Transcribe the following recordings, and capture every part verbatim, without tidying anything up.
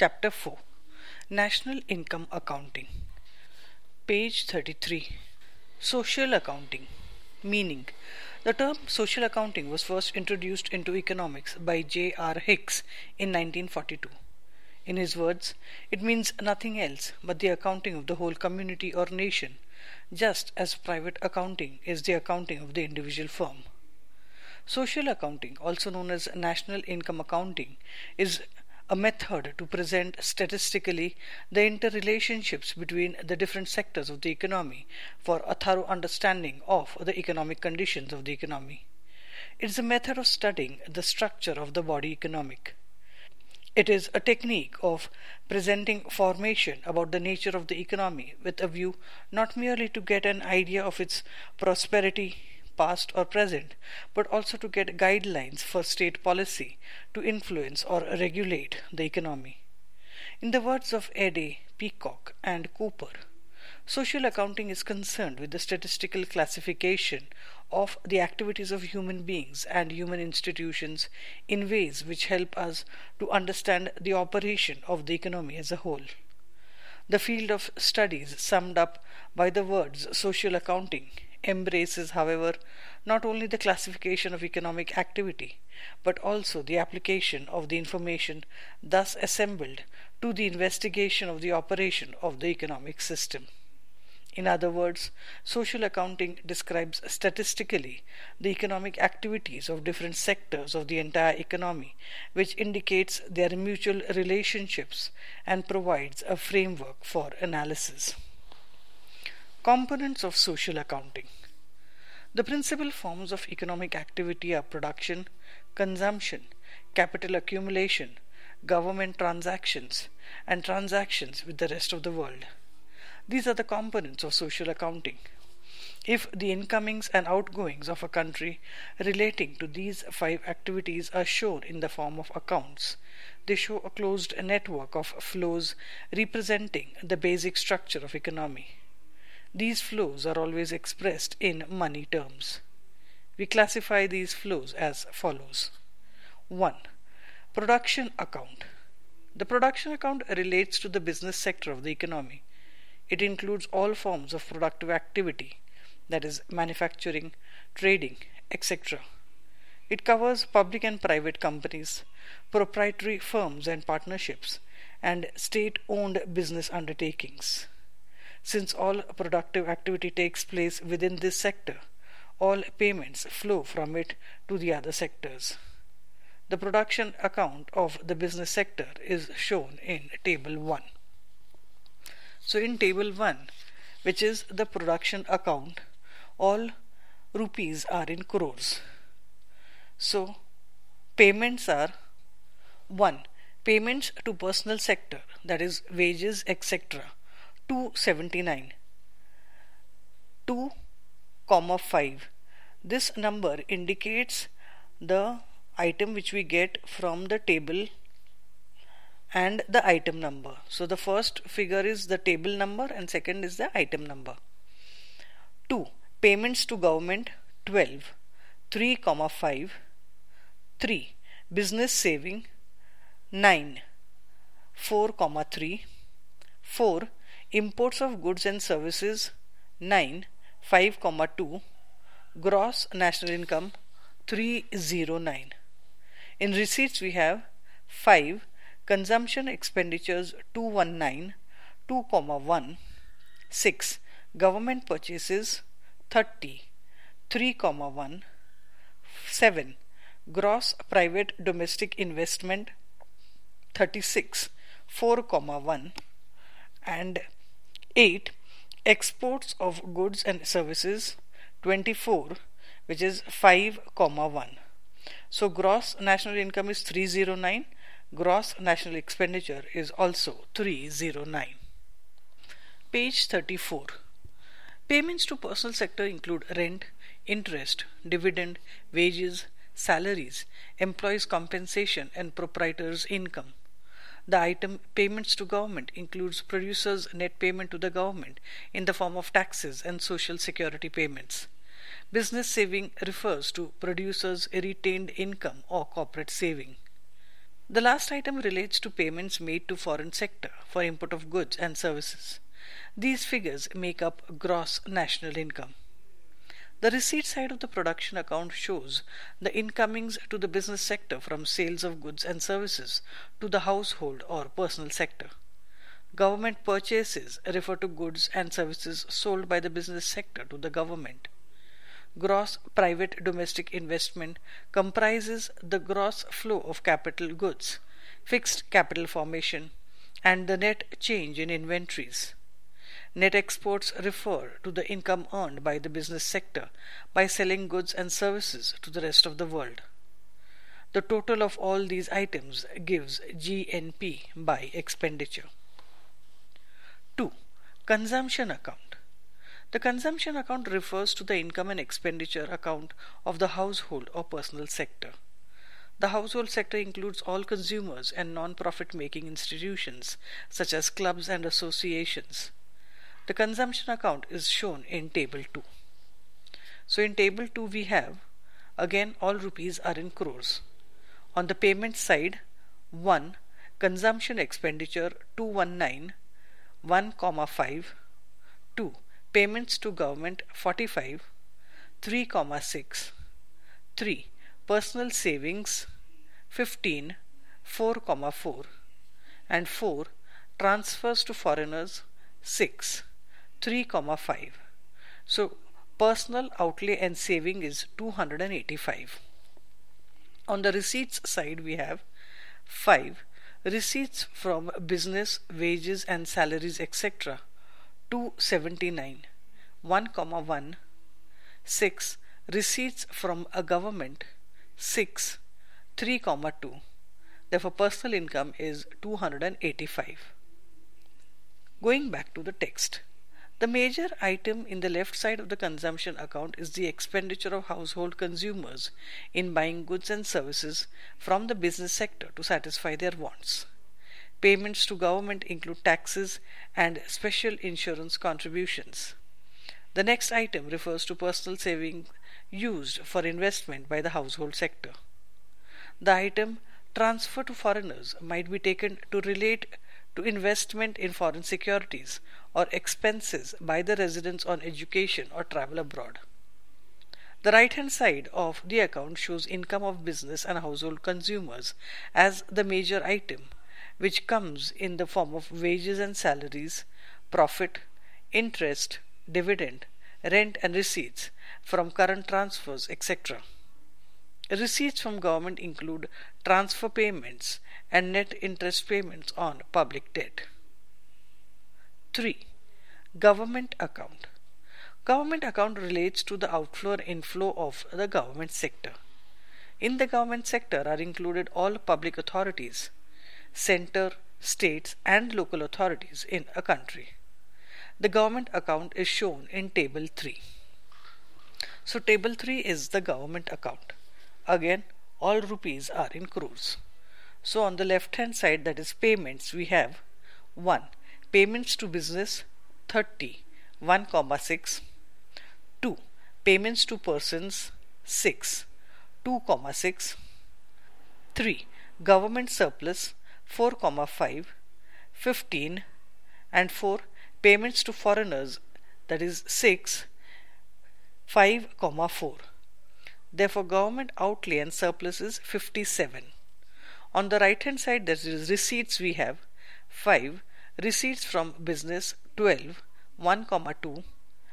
Chapter four, National Income Accounting. Page thirty-three. Social Accounting. Meaning. The term social accounting was first introduced into economics by J R Hicks in nineteen forty-two. In his words, it means nothing else but the accounting of the whole community or nation, just as private accounting is the accounting of the individual firm. Social accounting, also known as national income accounting, is a method to present statistically the interrelationships between the different sectors of the economy for a thorough understanding of the economic conditions of the economy. It is a method of studying the structure of the body economic. It is a technique of presenting formation about the nature of the economy with a view not merely to get an idea of its prosperity, past or present, but also to get guidelines for state policy to influence or regulate the economy. In the words of Eddy, Peacock, and Cooper, social accounting is concerned with the statistical classification of the activities of human beings and human institutions in ways which help us to understand the operation of the economy as a whole. The field of studies summed up by the words social accounting embraces, however, not only the classification of economic activity, but also the application of the information thus assembled to the investigation of the operation of the economic system. In other words, social accounting describes statistically the economic activities of different sectors of the entire economy, which indicates their mutual relationships and provides a framework for analysis. Components of social accounting. The principal forms of economic activity are production, consumption, capital accumulation, government transactions, and transactions with the rest of the world. These are the components of social accounting. If the incomings and outgoings of a country relating to these five activities are shown in the form of accounts, they show a closed network of flows representing the basic structure of economy. These flows are always expressed in money terms. We classify these flows as follows. one. Production account. The production account relates to the business sector of the economy. It includes all forms of productive activity, that is, manufacturing, trading, et cetera. It covers public and private companies, proprietary firms and partnerships, and state-owned business undertakings. Since all productive activity takes place within this sector, all payments flow from it to the other sectors. The production account of the business sector is shown in Table one. So in Table one, which is the production account, all rupees are in crores. So payments are one. Payments to personal sector, that is wages, et cetera, two seventy-nine. two comma five. This number indicates the item which we get from the table and the item number. So the first figure is the table number and second is the item number. two. Payments to government twelve. three comma five. three. Business saving nine. four comma three. four. Imports of goods and services nine. five comma two. Gross national income three hundred nine. In receipts we have five. Consumption expenditures two hundred nineteen. two comma one. six. Government purchases thirty. three comma one. seven. Gross private domestic investment thirty-six. four comma one. And eight. Exports of goods and services twenty-four, which is five comma one. So gross national income is three hundred nine. Gross national expenditure is also three hundred nine. Page thirty-four. Payments to personal sector include rent, interest, dividend, wages, salaries, employees' compensation, and proprietors' income. The item payments to government includes producers' net payment to the government in the form of taxes and social security payments. Business saving refers to producers' retained income or corporate saving. The last item relates to payments made to foreign sector for import of goods and services. These figures make up gross national income. The receipt side of the production account shows the incomings to the business sector from sales of goods and services to the household or personal sector. Government purchases refer to goods and services sold by the business sector to the government. Gross private domestic investment comprises the gross flow of capital goods, fixed capital formation, and the net change in inventories. Net exports refer to the income earned by the business sector by selling goods and services to the rest of the world. The total of all these items gives G N P by expenditure. two. Consumption account. The consumption account refers to the income and expenditure account of the household or personal sector. The household sector includes all consumers and non-profit making institutions such as clubs and associations. The consumption account is shown in table two. So in table two we have, again all rupees are in crores. On the payment side, one. Consumption expenditure two hundred nineteen, one comma five. two. Payments to government forty-five, three comma six. three. Personal savings fifteen, four comma four. And four. Transfers to foreigners six, three comma five. So personal outlay and saving is two hundred eighty-five. On the receipts side we have five. Receipts from business, wages and salaries et cetera two hundred seventy-nine, one comma one. six. Receipts from a government six, three comma two. Therefore personal income is two hundred eighty-five. Going back to the text. The major item in the left side of the consumption account is the expenditure of household consumers in buying goods and services from the business sector to satisfy their wants. Payments to government include taxes and special insurance contributions. The next item refers to personal savings used for investment by the household sector. The item transfer to foreigners might be taken to relate to investment in foreign securities or expenses by the residents on education or travel abroad. The right-hand side of the account shows income of business and household consumers as the major item, which comes in the form of wages and salaries, profit, interest, dividend, rent and receipts from current transfers, et cetera. Receipts from government include transfer payments and net interest payments on public debt. three. Government account. Government account relates to the outflow or inflow of the government sector. In the government sector are included all public authorities, center, states and local authorities in a country. The government account is shown in table three. So table three is the government account. Again, all rupees are in crores. So on the left hand side, that is payments, we have one. Payments to business thirty, one comma six. two. Payments to persons six, two comma six. three. Government surplus four comma five, fifteen. And four. Payments to foreigners, that is six, five comma four. Therefore government outlay and surplus is fifty-seven. On the right hand side, that is receipts, we have five. Receipts from business twelve, one comma two.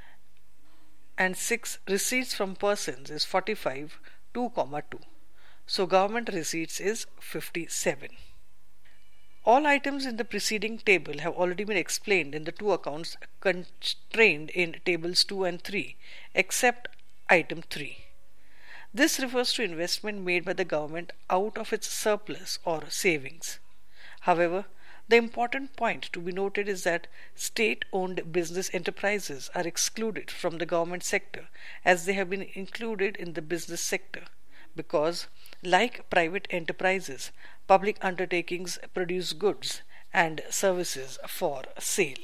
And six. Receipts from persons is forty-five, two comma two. So government receipts is fifty-seven. All items in the preceding table have already been explained in the two accounts contained in tables two and three, except item three. This refers to investment made by the government out of its surplus or savings. However, the important point to be noted is that state-owned business enterprises are excluded from the government sector as they have been included in the business sector because, like private enterprises, public undertakings produce goods and services for sale.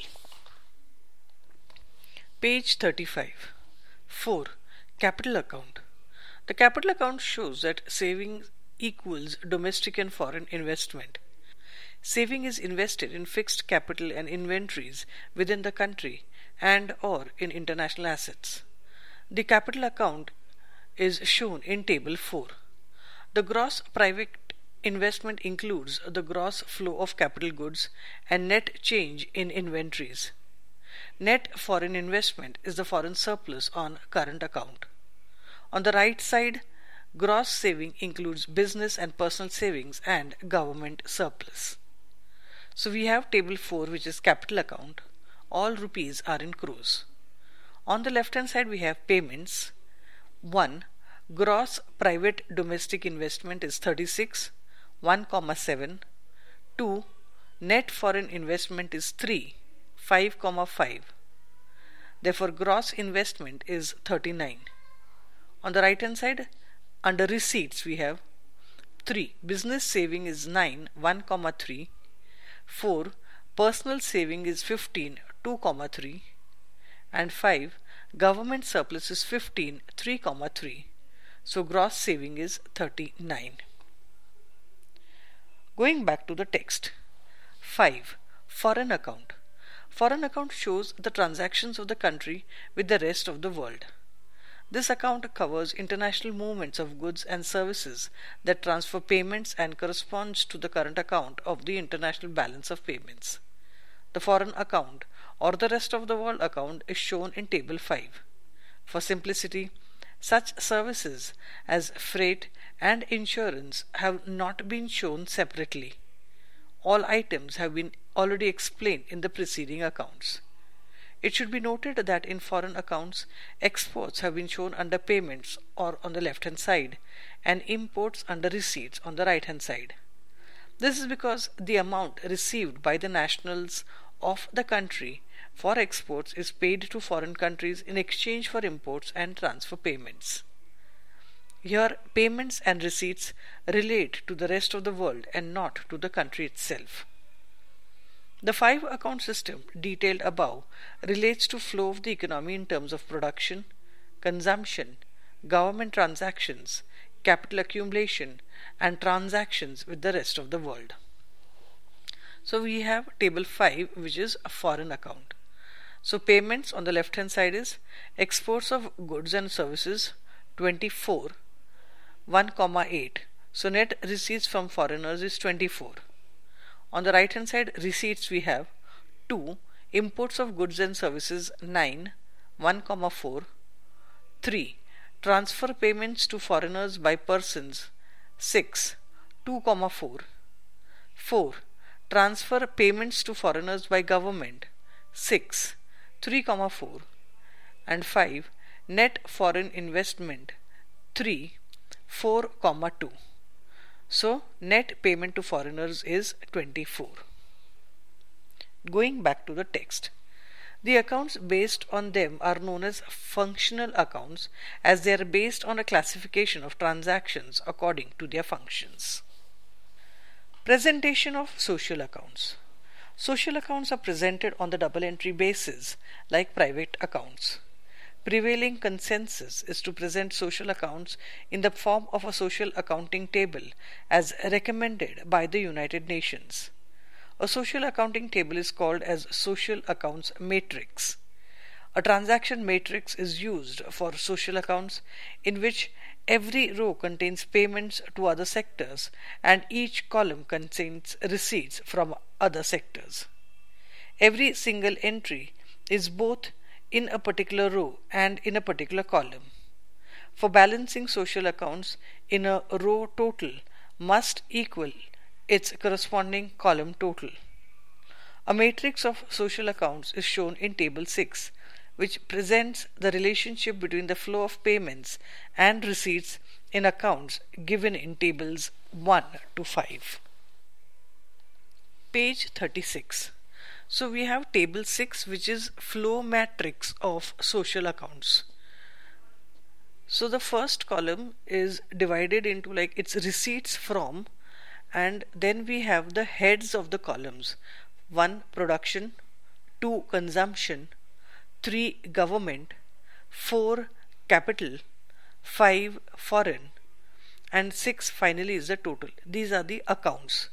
Page thirty-five. four. Capital account. The capital account shows that savings equals domestic and foreign investment. Saving is invested in fixed capital and inventories within the country and or in international assets. The capital account is shown in table four. The gross private investment includes the gross flow of capital goods and net change in inventories. Net foreign investment is the foreign surplus on current account. On the right side, gross saving includes business and personal savings and government surplus. So we have table four, which is capital account. All rupees are in crores. On the left hand side we have payments. one. Gross private domestic investment is thirty-six, one comma seven. two. Net foreign investment is three, five comma five. Therefore gross investment is thirty-nine. On the right hand side, under receipts we have three. Business saving is nine, one comma three. four. Personal saving is fifteen, two comma three. And five. Government surplus is fifteen, three comma three. So gross saving is thirty-nine. Going back to the text. five. Foreign account. Foreign account shows the transactions of the country with the rest of the world. This account covers international movements of goods and services that transfer payments and corresponds to the current account of the international balance of payments. The foreign account or the rest of the world account is shown in table five. For simplicity, such services as freight and insurance have not been shown separately. All items have been already explained in the preceding accounts. It should be noted that in foreign accounts, exports have been shown under payments or on the left hand side and imports under receipts on the right hand side. This is because the amount received by the nationals of the country for exports is paid to foreign countries in exchange for imports and transfer payments. Here, payments and receipts relate to the rest of the world and not to the country itself. The five account system detailed above relates to flow of the economy in terms of production, consumption, government transactions, capital accumulation, and transactions with the rest of the world. So we have table five, which is a foreign account. So payments on the left hand side is exports of goods and services twenty-four, one comma eight. So net receipts from foreigners is twenty-four. On the right hand side, receipts we have two. Imports of goods and services nine, one comma four. three. Transfer payments to foreigners by persons six, two comma four. four. Transfer payments to foreigners by government six, three comma four. And five. Net foreign investment three, four comma two. So net payment to foreigners is twenty-four. Going back to the text. The accounts based on them are known as functional accounts, as they are based on a classification of transactions according to their functions. Presentation of social accounts. Social accounts are presented on the double entry basis like private accounts. Prevailing consensus is to present social accounts in the form of a social accounting table as recommended by the United Nations. A social accounting table is called as social accounts matrix. A transaction matrix is used for social accounts in which every row contains payments to other sectors and each column contains receipts from other sectors. Every single entry is both in a particular row and in a particular column. For balancing social accounts in a row, total must equal its corresponding column total. A matrix of social accounts is shown in table six, which presents the relationship between the flow of payments and receipts in accounts given in tables one to five. Page thirty-six. So we have table six, which is flow matrix of social accounts. So the first column is divided into like its receipts from, and then we have the heads of the columns. one. Production, two. Consumption, three. Government, four. Capital, five. Foreign, and six finally is the total. These are the accounts.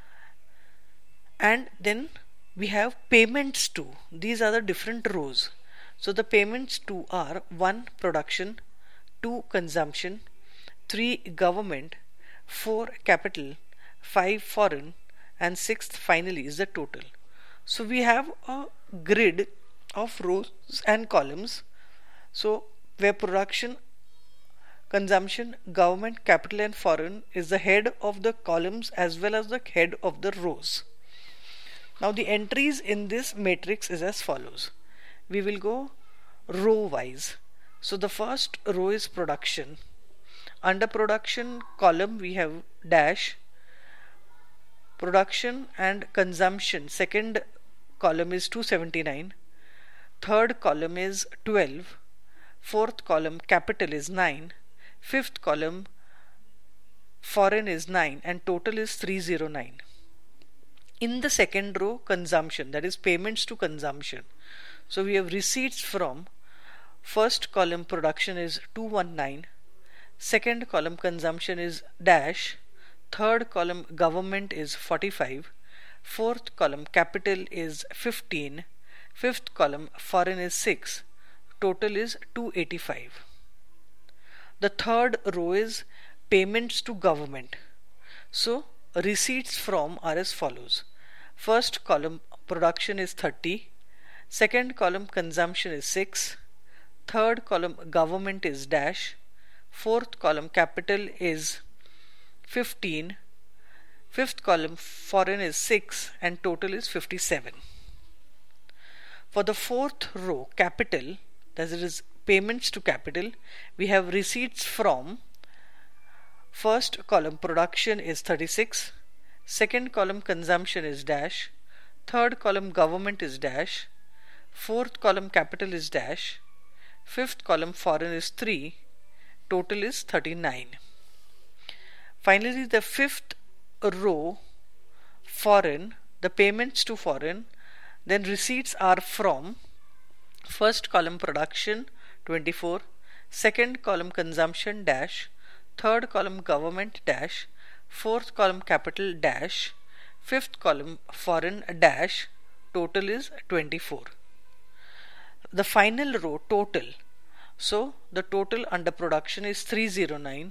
And then we have payments to. These are the different rows. So the payments to are one production, two consumption, three government, four capital, five foreign, and sixth finally is the total. So we have a grid of rows and columns. So where production, consumption, government, capital and foreign is the head of the columns as well as the head of the rows. Now the entries in this matrix is as follows. We will go row wise. So the first row is production. Under production column we have dash, production and consumption. Second column is two seventy-nine. Third column is twelve. Fourth column capital is nine. Fifth column foreign is nine and total is three hundred nine. In the second row consumption, that is payments to consumption. So we have receipts from first column production is two hundred nineteen. Second column consumption is dash. Third column government is forty-five. Fourth column capital is fifteen. Fifth column foreign is six. Total is two hundred eighty-five. The third row is payments to government. So receipts from are as follows. First column production is thirty. Second column consumption is six. Third column government is dash. Fourth column capital is fifteen. Fifth column foreign is six and total is fifty-seven. For the fourth row capital, that is payments to capital, we have receipts from first column production is thirty-six. Second column consumption is dash. Third column government is dash. Fourth column capital is dash. Fifth column foreign is three. Total is thirty-nine. Finally the fifth row foreign, the payments to foreign, then receipts are from first column production twenty-four, second column consumption dash, third column government dash, fourth column capital dash, fifth column foreign dash, total is twenty-four. The final row total. So the total under production is three hundred nine.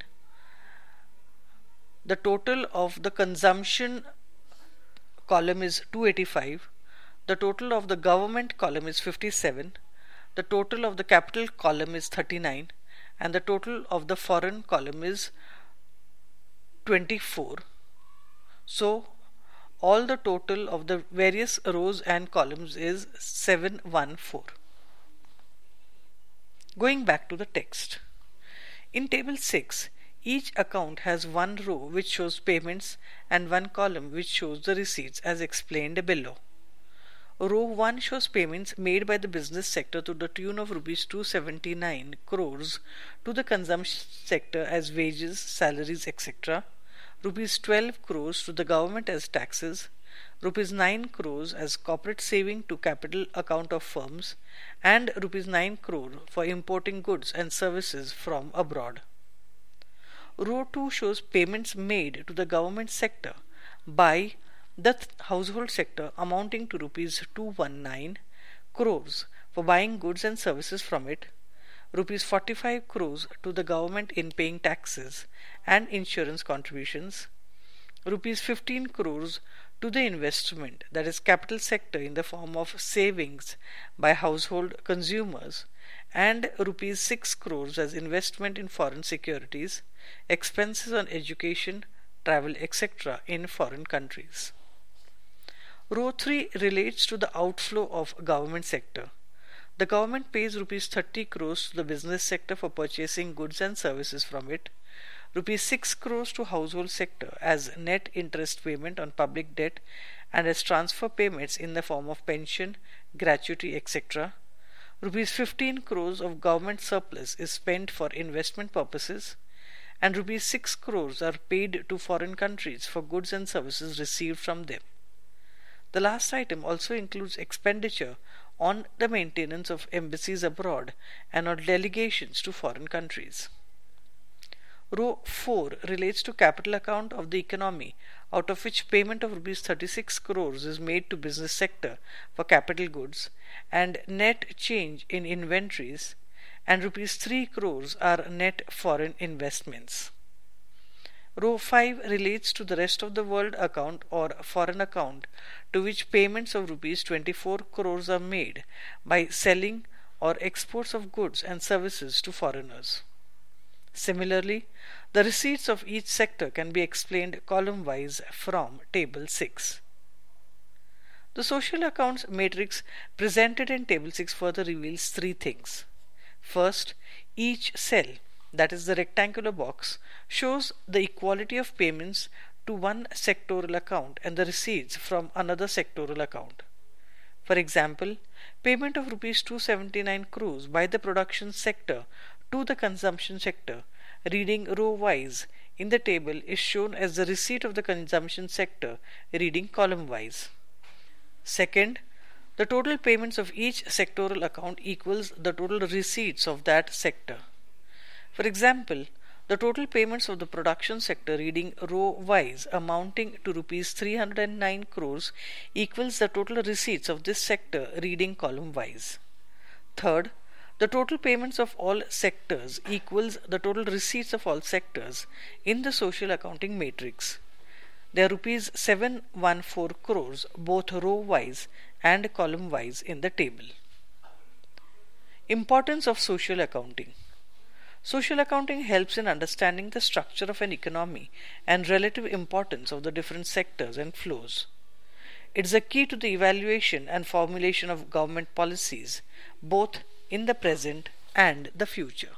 The total of the consumption column is two hundred eighty-five. The total of the government column is fifty-seven. The total of the capital column is thirty-nine. And the total of the foreign column is twenty-four. So all the total of the various rows and columns is seven hundred fourteen. Going back to the text. In table six, each account has one row which shows payments and one column which shows the receipts as explained below. Row one shows payments made by the business sector to the tune of rupees two hundred seventy-nine crores to the consumption sector as wages, salaries, et cetera. Rupees twelve crores to the government as taxes. Rupees nine crores as corporate saving to capital account of firms, and rupees nine crore for importing goods and services from abroad. Row two shows payments made to the government sector by the household sector amounting to rupees two hundred nineteen crores for buying goods and services from it, rupees forty-five crores to the government in paying taxes and insurance contributions, rupees fifteen crores to the investment, that is capital sector, in the form of savings by household consumers, and rupees six crores as investment in foreign securities, expenses on education, travel, et cetera in foreign countries. Row three relates to the outflow of government sector. The government pays rupees thirty crores to the business sector for purchasing goods and services from it, rupees six crores to household sector as net interest payment on public debt and as transfer payments in the form of pension, gratuity, et cetera. Rupees fifteen crores of government surplus is spent for investment purposes, and rupees six crores are paid to foreign countries for goods and services received from them. The last item also includes expenditure on the maintenance of embassies abroad and on delegations to foreign countries. Row four relates to capital account of the economy, out of which payment of rupees thirty-six crores is made to business sector for capital goods and net change in inventories, and rupees three crores are net foreign investments. Row five relates to the rest of the world account or foreign account, to which payments of rupees twenty-four crores are made by selling or exports of goods and services to foreigners. Similarly, the receipts of each sector can be explained column-wise from Table six. The social accounts matrix presented in Table six further reveals three things. First, each cell, that is the rectangular box, shows the equality of payments to one sectoral account and the receipts from another sectoral account. For example, payment of rupees two hundred seventy-nine crores by the production sector to the consumption sector, reading row-wise in the table, is shown as the receipt of the consumption sector, reading column-wise. Second, the total payments of each sectoral account equals the total receipts of that sector. For example, the total payments of the production sector reading row-wise amounting to rupees three hundred nine crores equals the total receipts of this sector reading column-wise. Third, the total payments of all sectors equals the total receipts of all sectors in the social accounting matrix. There are rupees seven hundred fourteen crores both row-wise and column-wise in the table. Importance of social accounting. Social accounting helps in understanding the structure of an economy and relative importance of the different sectors and flows. It is a key to the evaluation and formulation of government policies, both in the present and the future.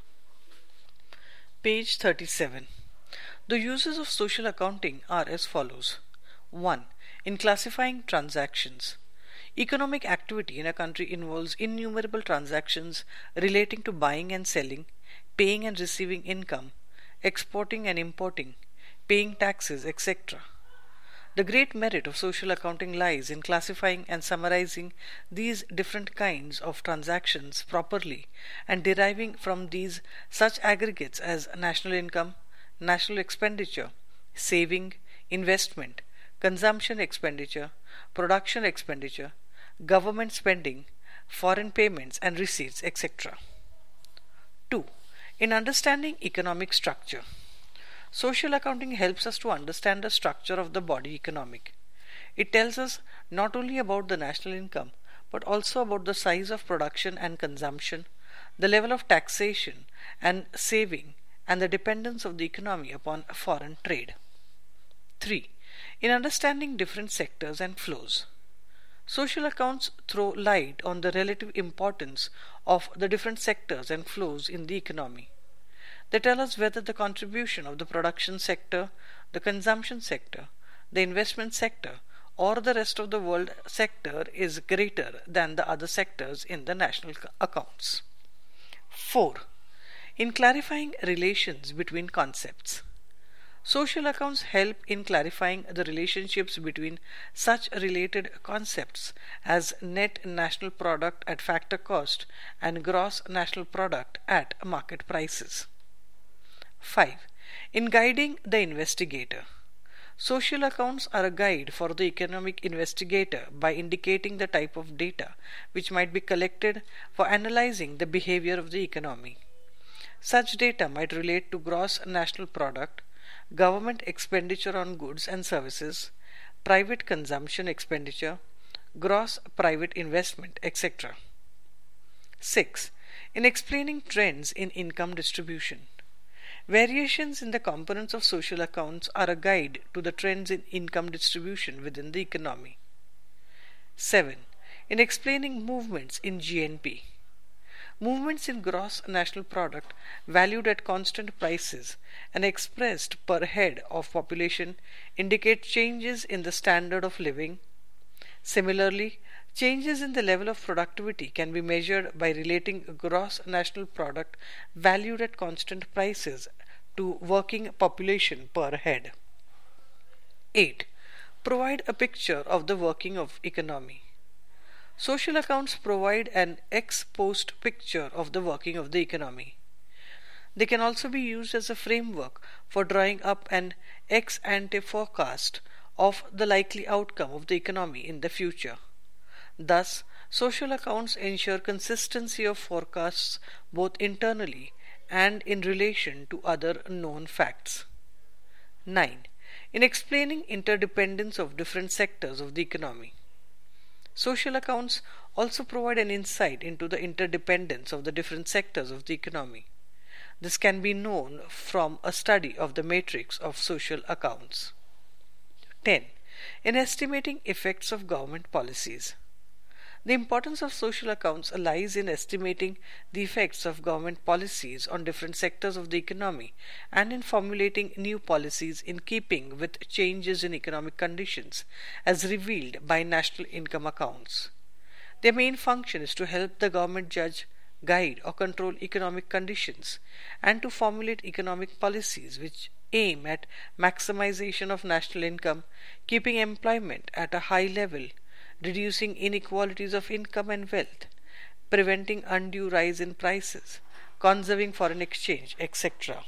Page thirty-seven. The uses of social accounting are as follows. one. In classifying transactions. Economic activity in a country involves innumerable transactions relating to buying and selling, paying and receiving income, exporting and importing, paying taxes, et cetera. The great merit of social accounting lies in classifying and summarizing these different kinds of transactions properly and deriving from these such aggregates as national income, national expenditure, saving, investment, consumption expenditure, production expenditure, government spending, foreign payments and receipts, et cetera. two. In understanding economic structure. Social accounting helps us to understand the structure of the body economic. It tells us not only about the national income, but also about the size of production and consumption, the level of taxation and saving, and the dependence of the economy upon foreign trade. three. In understanding different sectors and flows. Social accounts throw light on the relative importance of the different sectors and flows in the economy. They tell us whether the contribution of the production sector, the consumption sector, the investment sector, or the rest of the world sector is greater than the other sectors in the national accounts. four. In clarifying relations between concepts. Social accounts help in clarifying the relationships between such related concepts as net national product at factor cost and gross national product at market prices. five. In guiding the investigator. Social accounts are a guide for the economic investigator by indicating the type of data which might be collected for analyzing the behavior of the economy. Such data might relate to gross national product, government expenditure on goods and services, private consumption expenditure, gross private investment, et cetera. six. In explaining trends in income distribution. Variations in the components of social accounts are a guide to the trends in income distribution within the economy. seven. In explaining movements in G N P. Movements in gross national product valued at constant prices and expressed per head of population indicate changes in the standard of living. Similarly, changes in the level of productivity can be measured by relating gross national product valued at constant prices to working population per head. eight. Provide a picture of the working of economy. Social accounts provide an ex post picture of the working of the economy. They can also be used as a framework for drawing up an ex ante forecast of the likely outcome of the economy in the future. Thus, social accounts ensure consistency of forecasts both internally and in relation to other known facts. nine. In explaining interdependence of different sectors of the economy. Social accounts also provide an insight into the interdependence of the different sectors of the economy. This can be known from a study of the matrix of social accounts. ten. In estimating effects of government policies. The importance of social accounts lies in estimating the effects of government policies on different sectors of the economy and in formulating new policies in keeping with changes in economic conditions as revealed by national income accounts. Their main function is to help the government judge, guide or control economic conditions and to formulate economic policies which aim at maximization of national income, keeping employment at a high level, reducing inequalities of income and wealth, preventing undue rise in prices, conserving foreign exchange, et cetera.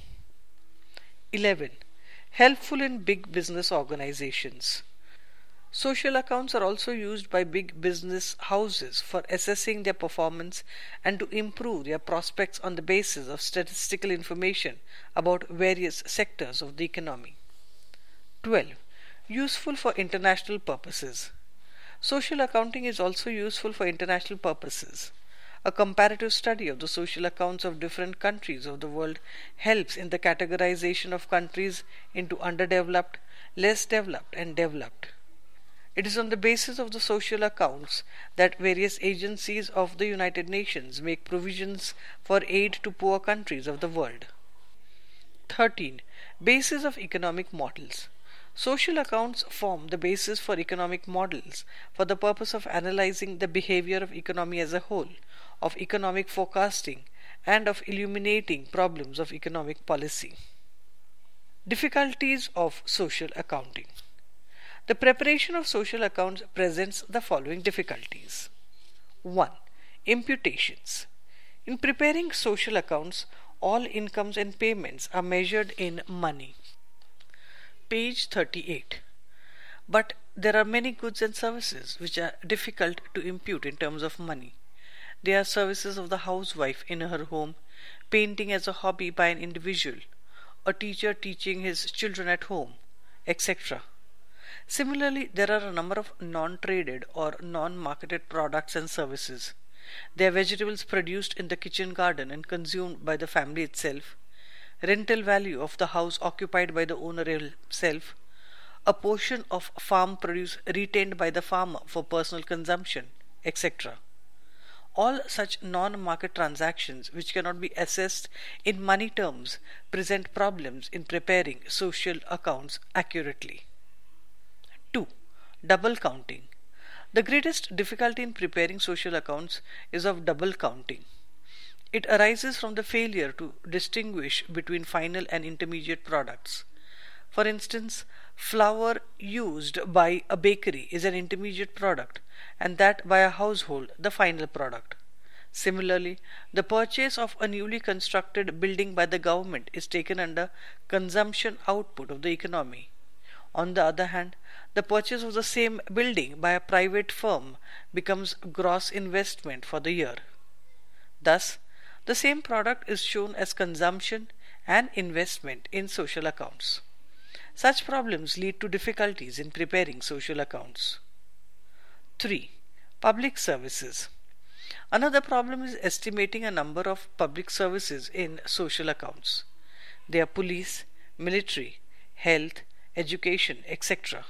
eleven. Helpful in big business organizations. Social accounts are also used by big business houses for assessing their performance and to improve their prospects on the basis of statistical information about various sectors of the economy. twelve. Useful for international purposes. Social accounting is also useful for international purposes. A comparative study of the social accounts of different countries of the world helps in the categorization of countries into underdeveloped, less developed, and developed. It is on the basis of the social accounts that various agencies of the United Nations make provisions for aid to poor countries of the world. thirteen. Basis of economic models. Social accounts form the basis for economic models for the purpose of analyzing the behavior of economy as a whole, of economic forecasting, and of illuminating problems of economic policy. Difficulties of social accounting. The preparation of social accounts presents the following difficulties. one. Imputations. In preparing social accounts, all incomes and payments are measured in money. Page thirty-eight. But there are many goods and services which are difficult to impute in terms of money. They are services of the housewife in her home, painting as a hobby by an individual, a teacher teaching his children at home, et cetera. Similarly, there are a number of non-traded or non-marketed products and services. They are vegetables produced in the kitchen garden and consumed by the family itself, rental value of the house occupied by the owner himself, a portion of farm produce retained by the farmer for personal consumption, et cetera. All such non-market transactions which cannot be assessed in money terms present problems in preparing social accounts accurately. two. Double counting. The greatest difficulty in preparing social accounts is of double counting. It arises from the failure to distinguish between final and intermediate products. For instance, flour used by a bakery is an intermediate product and that by a household the final product. Similarly, the purchase of a newly constructed building by the government is taken under consumption output of the economy. On the other hand, the purchase of the same building by a private firm becomes gross investment for the year. Thus, the same product is shown as consumption and investment in social accounts. Such problems lead to difficulties in preparing social accounts. three. Public services. Another problem is estimating a number of public services in social accounts. They are police, military, health, education, et cetera.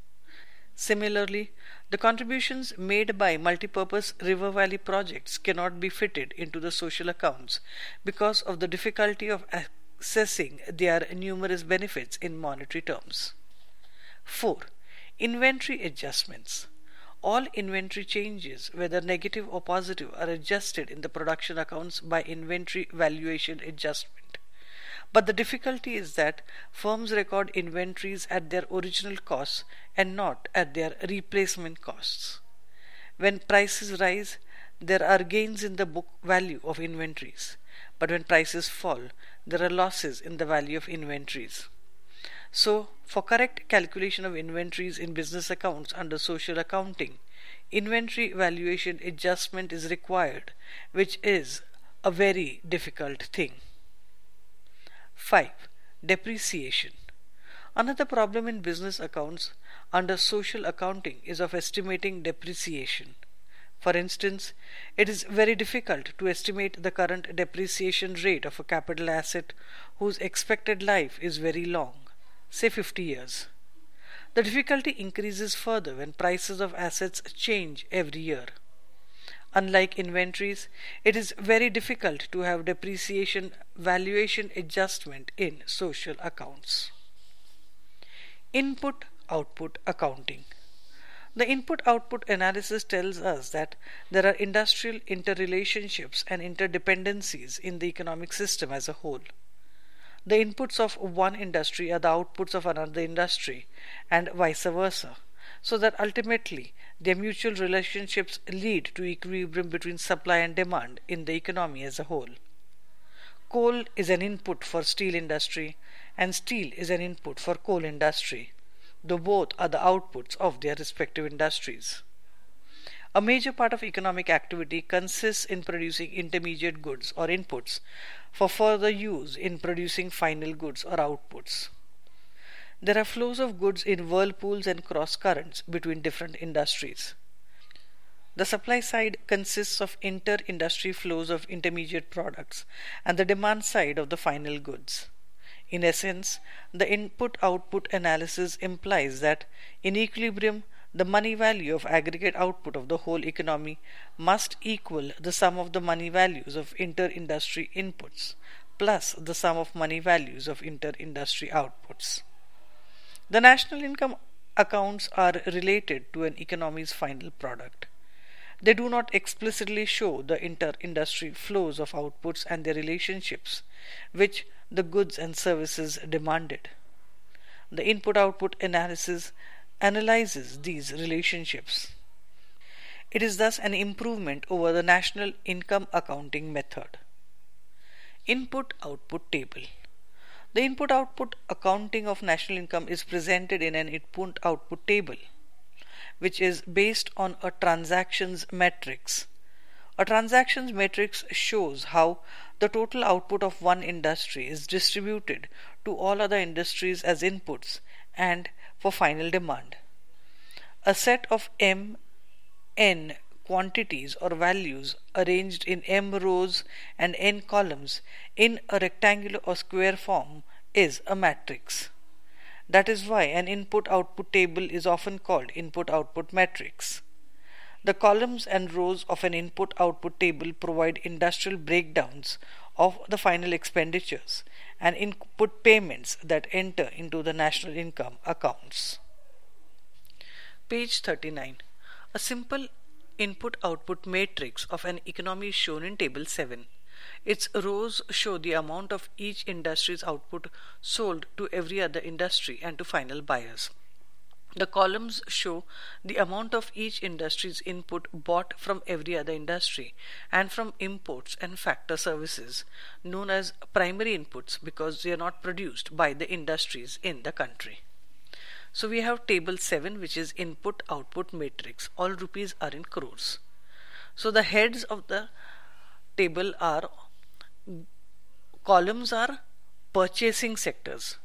Similarly, the contributions made by multipurpose river valley projects cannot be fitted into the social accounts because of the difficulty of assessing their numerous benefits in monetary terms. four. Inventory adjustments. All inventory changes, whether negative or positive, are adjusted in the production accounts by inventory valuation adjustment. But the difficulty is that firms record inventories at their original costs and not at their replacement costs. When prices rise, there are gains in the book value of inventories, but when prices fall, there are losses in the value of inventories. So, for correct calculation of inventories in business accounts under social accounting, inventory valuation adjustment is required, which is a very difficult thing. five. Depreciation. Another problem in business accounts under social accounting is of estimating depreciation. For instance, it is very difficult to estimate the current depreciation rate of a capital asset whose expected life is very long, say fifty years. The difficulty increases further when prices of assets change every year. Unlike inventories, it is very difficult to have depreciation valuation adjustment in social accounts. Input-output accounting. The input-output analysis tells us that there are industrial interrelationships and interdependencies in the economic system as a whole. The inputs of one industry are the outputs of another industry, and vice versa, so that ultimately their mutual relationships lead to equilibrium between supply and demand in the economy as a whole. Coal is an input for steel industry, and steel is an input for coal industry, though both are the outputs of their respective industries. A major part of economic activity consists in producing intermediate goods or inputs for further use in producing final goods or outputs. There are flows of goods in whirlpools and cross currents between different industries. The supply side consists of inter-industry flows of intermediate products and the demand side of the final goods. In essence, the input-output analysis implies that in equilibrium, the money value of aggregate output of the whole economy must equal the sum of the money values of inter-industry inputs plus the sum of money values of inter-industry outputs. The national income accounts are related to an economy's final product. They do not explicitly show the inter-industry flows of outputs and their relationships, which the goods and services demanded. The input-output analysis analyzes these relationships. It is thus an improvement over the national income accounting method. Input-output table. The input-output accounting of national income is presented in an input-output table, which is based on a transactions matrix. A transactions matrix shows how the total output of one industry is distributed to all other industries as inputs and for final demand. A set of m, n quantities or values arranged in m rows and n columns in a rectangular or square form is a matrix. That is why an input-output table is often called input-output matrix. The columns and rows of an input-output table provide industrial breakdowns of the final expenditures and input payments that enter into the national income accounts. Page thirty-nine. A simple input-output matrix of an economy is shown in Table seven. Its rows show the amount of each industry's output sold to every other industry and to final buyers. The columns show the amount of each industry's input bought from every other industry and from imports and factor services, known as primary inputs because they are not produced by the industries in the country. So we have table seven, which is input-output matrix. All rupees are in crores. So the heads of the table are, columns are purchasing sectors,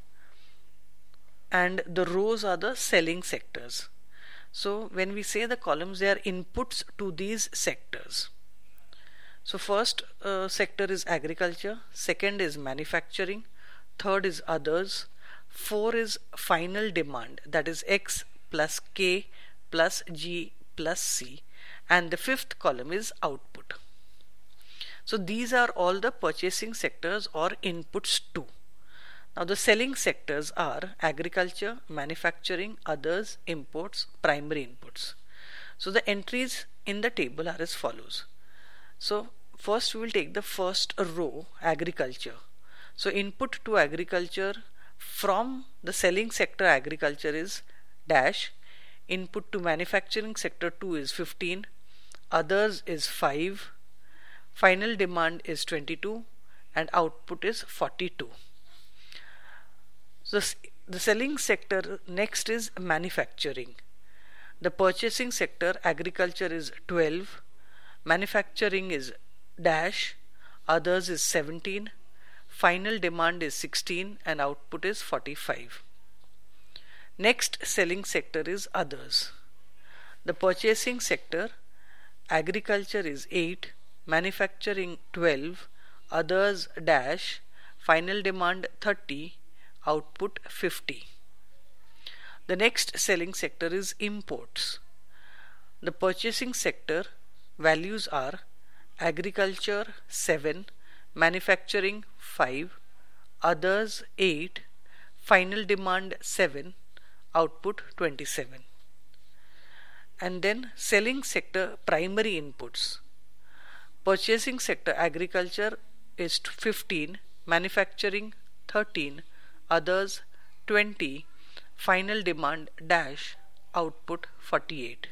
and the rows are the selling sectors. So when we say the columns, they are inputs to these sectors. So first uh, sector is agriculture, second is manufacturing, third is others, four is final demand, that is X plus K plus G plus C, and the fifth column is output. So these are all the purchasing sectors or inputs to. Now the selling sectors are agriculture, manufacturing, others, imports, primary inputs. So the entries in the table are as follows. So first we will take the first row, agriculture. So input to agriculture from the selling sector agriculture is dash, input to manufacturing sector two is fifteen, others is five, final demand is twenty-two, and output is forty-two. So the selling sector next is manufacturing. The purchasing sector, agriculture is twelve, manufacturing is dash, others is seventeen, final demand is sixteen and output is forty-five. Next selling sector is others. The purchasing sector, agriculture is eight, manufacturing twelve, others dash, final demand thirty, output fifty. The next selling sector is imports. The purchasing sector values are agriculture seven, manufacturing five, others eight, final demand seven, output twenty-seven. And then selling sector primary inputs. Purchasing sector agriculture is fifteen, manufacturing thirteen, others twenty, final demand dash, output forty-eight.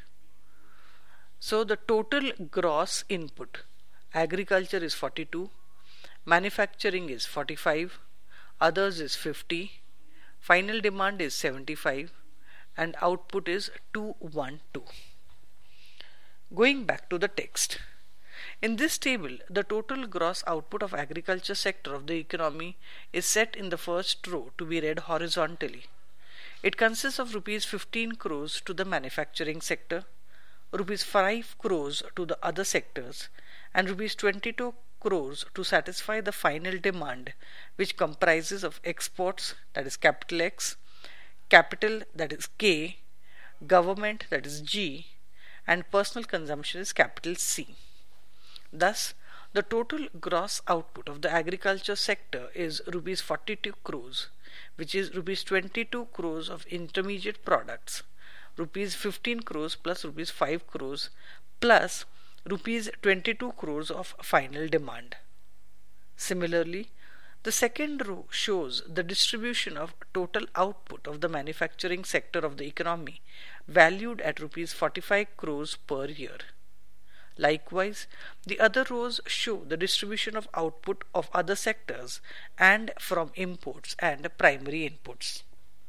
So the total gross input, agriculture is forty-two, manufacturing is forty-five, others is fifty, final demand is seventy-five and output is two hundred twelve. Going back to the text. In this table, the total gross output of agriculture sector of the economy is set in the first row to be read horizontally. It consists of rupees fifteen crores to the manufacturing sector, rupees five crores to the other sectors, and rupees twenty-two crores to satisfy the final demand, which comprises of exports, that is capital X, capital, that is K, government, that is G, and personal consumption is capital C. Thus, the total gross output of the agriculture sector is rupees forty-two crores, which is rupees twenty-two crores of intermediate products, rupees fifteen crores plus rupees five crores plus rupees twenty-two crores of final demand. Similarly, the second row shows the distribution of total output of the manufacturing sector of the economy, valued at rupees forty-five crores per year. Likewise, the other rows show the distribution of output of other sectors and from imports and primary inputs.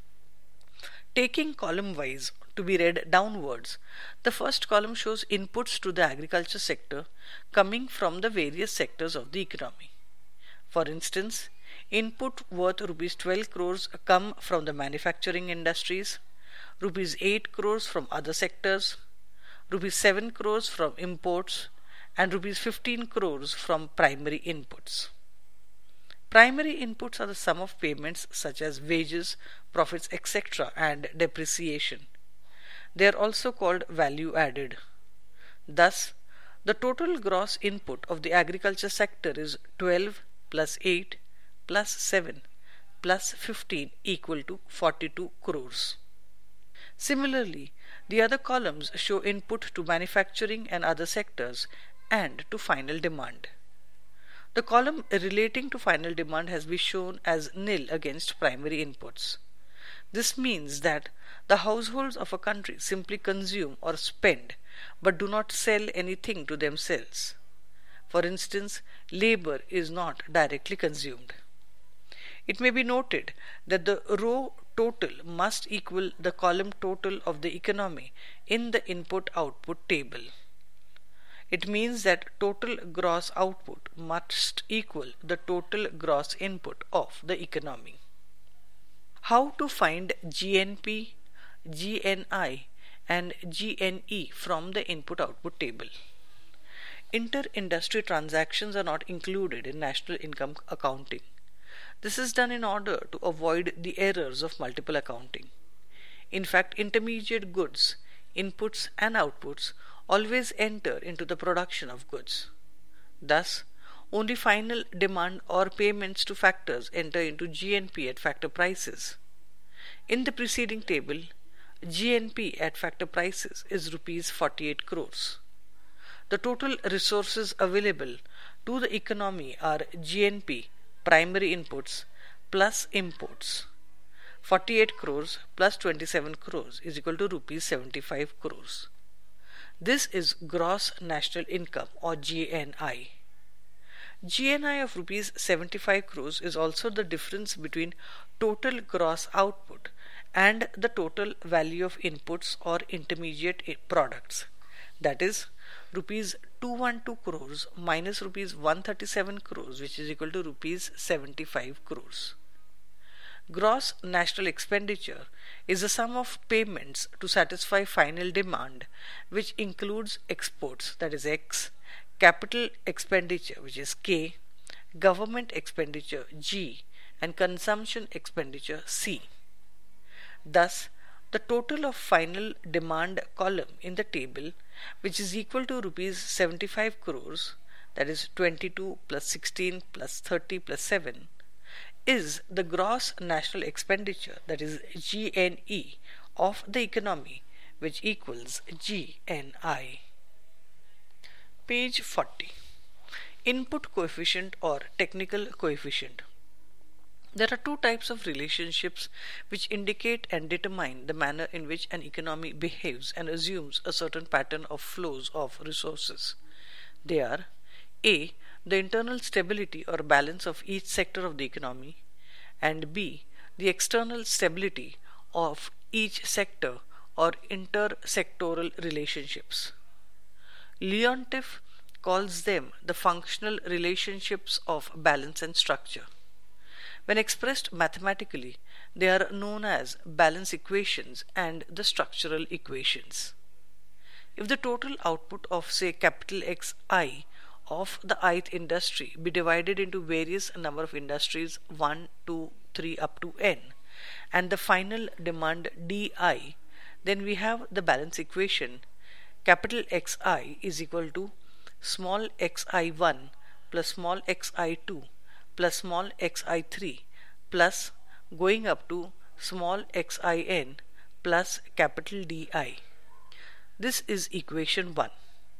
Taking column wise to be read downwards, the first column shows inputs to the agriculture sector coming from the various sectors of the economy. For instance, input worth rupees twelve crores come from the manufacturing industries, rupees eight crores from other sectors, rupees seven crores from imports, and rupees fifteen crores from primary inputs. Primary inputs are the sum of payments such as wages, profits, et cetera and depreciation. They are also called value added. Thus, the total gross input of the agriculture sector is twelve plus eight plus seven plus fifteen equal to forty-two crores. Similarly, the other columns show input to manufacturing and other sectors and to final demand. The column relating to final demand has been shown as nil against primary inputs. This means that the households of a country simply consume or spend but do not sell anything to themselves. For instance, labor is not directly consumed. It may be noted that the row total must equal the column total of the economy in the input-output table. It means that total gross output must equal the total gross input of the economy. How to find G N P, G N I and G N E from the input-output table? Inter-industry transactions are not included in national income accounting. This is done in order to avoid the errors of multiple accounting. In fact, intermediate goods, inputs and outputs always enter into the production of goods. Thus, only final demand or payments to factors enter into G N P at factor prices. In the preceding table, G N P at factor prices is rupees forty-eight crores. The total resources available to the economy are G N P, primary inputs, plus imports. forty-eight crores plus twenty-seven crores is equal to rupees seventy-five crores. This is gross national income or G N I. G N I of rupees seventy-five crores is also the difference between total gross output and the total value of inputs or intermediate products. That is, rupees two hundred twelve crores minus rupees one hundred thirty-seven crores, which is equal to rupees seventy-five crores. Gross national expenditure is the sum of payments to satisfy final demand, which includes exports, that is X, capital expenditure, which is K, government expenditure, G, and consumption expenditure, C. Thus, the total of final demand column in the table, which is equal to rupees seventy-five crores, that is twenty-two plus sixteen plus thirty plus seven, is the gross national expenditure, that is G N E, of the economy, which equals G N I. Page forty. Input coefficient or technical coefficient. There are two types of relationships which indicate and determine the manner in which an economy behaves and assumes a certain pattern of flows of resources. They are A. The internal stability or balance of each sector of the economy, and B. The external stability of each sector or intersectoral relationships. Leontief calls them the functional relationships of balance and structure. When expressed mathematically, they are known as balance equations and the structural equations. If the total output of, say, capital X I of the ith industry be divided into various number of industries one, two, three up to n, and the final demand Di, then we have the balance equation capital Xi is equal to small xi one plus small xi two plus small xi three plus going up to small xin plus capital Di. This is equation one.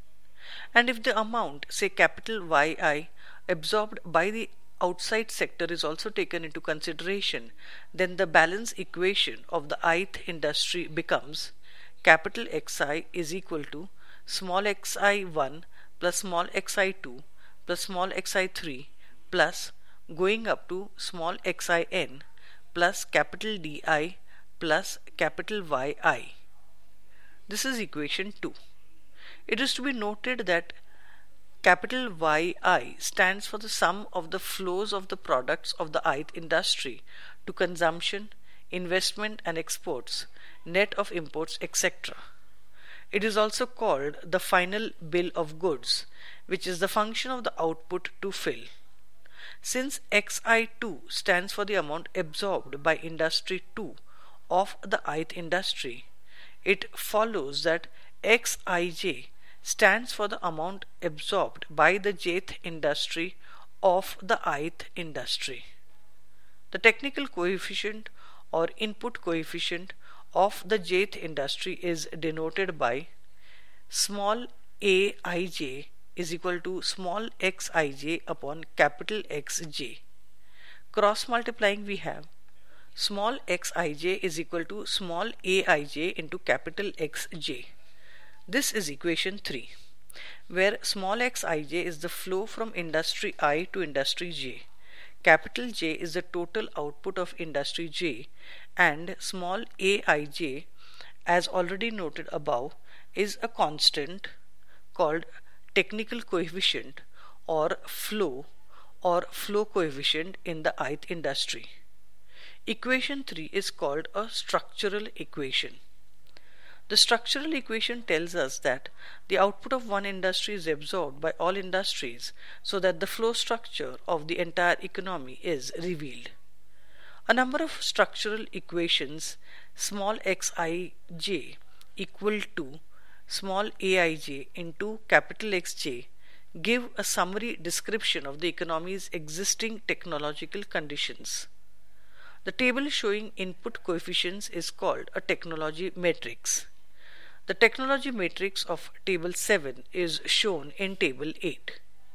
And if the amount, say capital Yi, absorbed by the outside sector is also taken into consideration, then the balance equation of the ith industry becomes capital Xi is equal to small xi one plus small xi two plus small xi three plus going up to small xin plus capital Di plus capital Yi. This is equation two. It is to be noted that capital Yi stands for the sum of the flows of the products of the ith industry to consumption, investment and exports, net of imports, et cetera. It is also called the final bill of goods, which is the function of the output to fill. Since Xi two stands for the amount absorbed by industry two of the ith industry, it follows that Xij stands for the amount absorbed by the jth industry of the ith industry. The technical coefficient or input coefficient of the jth industry is denoted by small aij is equal to small xij upon capital Xj. Cross multiplying we have small xij is equal to small aij into capital Xj. This is equation three, where small xij is the flow from industry I to industry J, capital J is the total output of industry J, and small aij, as already noted above, is a constant called technical coefficient or flow or flow coefficient in the ith industry. Equation three is called a structural equation. The structural equation tells us that the output of one industry is absorbed by all industries so that the flow structure of the entire economy is revealed. A number of structural equations small xij equal to small aij into capital Xj give a summary description of the economy's existing technological conditions. The table showing input coefficients is called a technology matrix. The technology matrix of table seven is shown in table eight.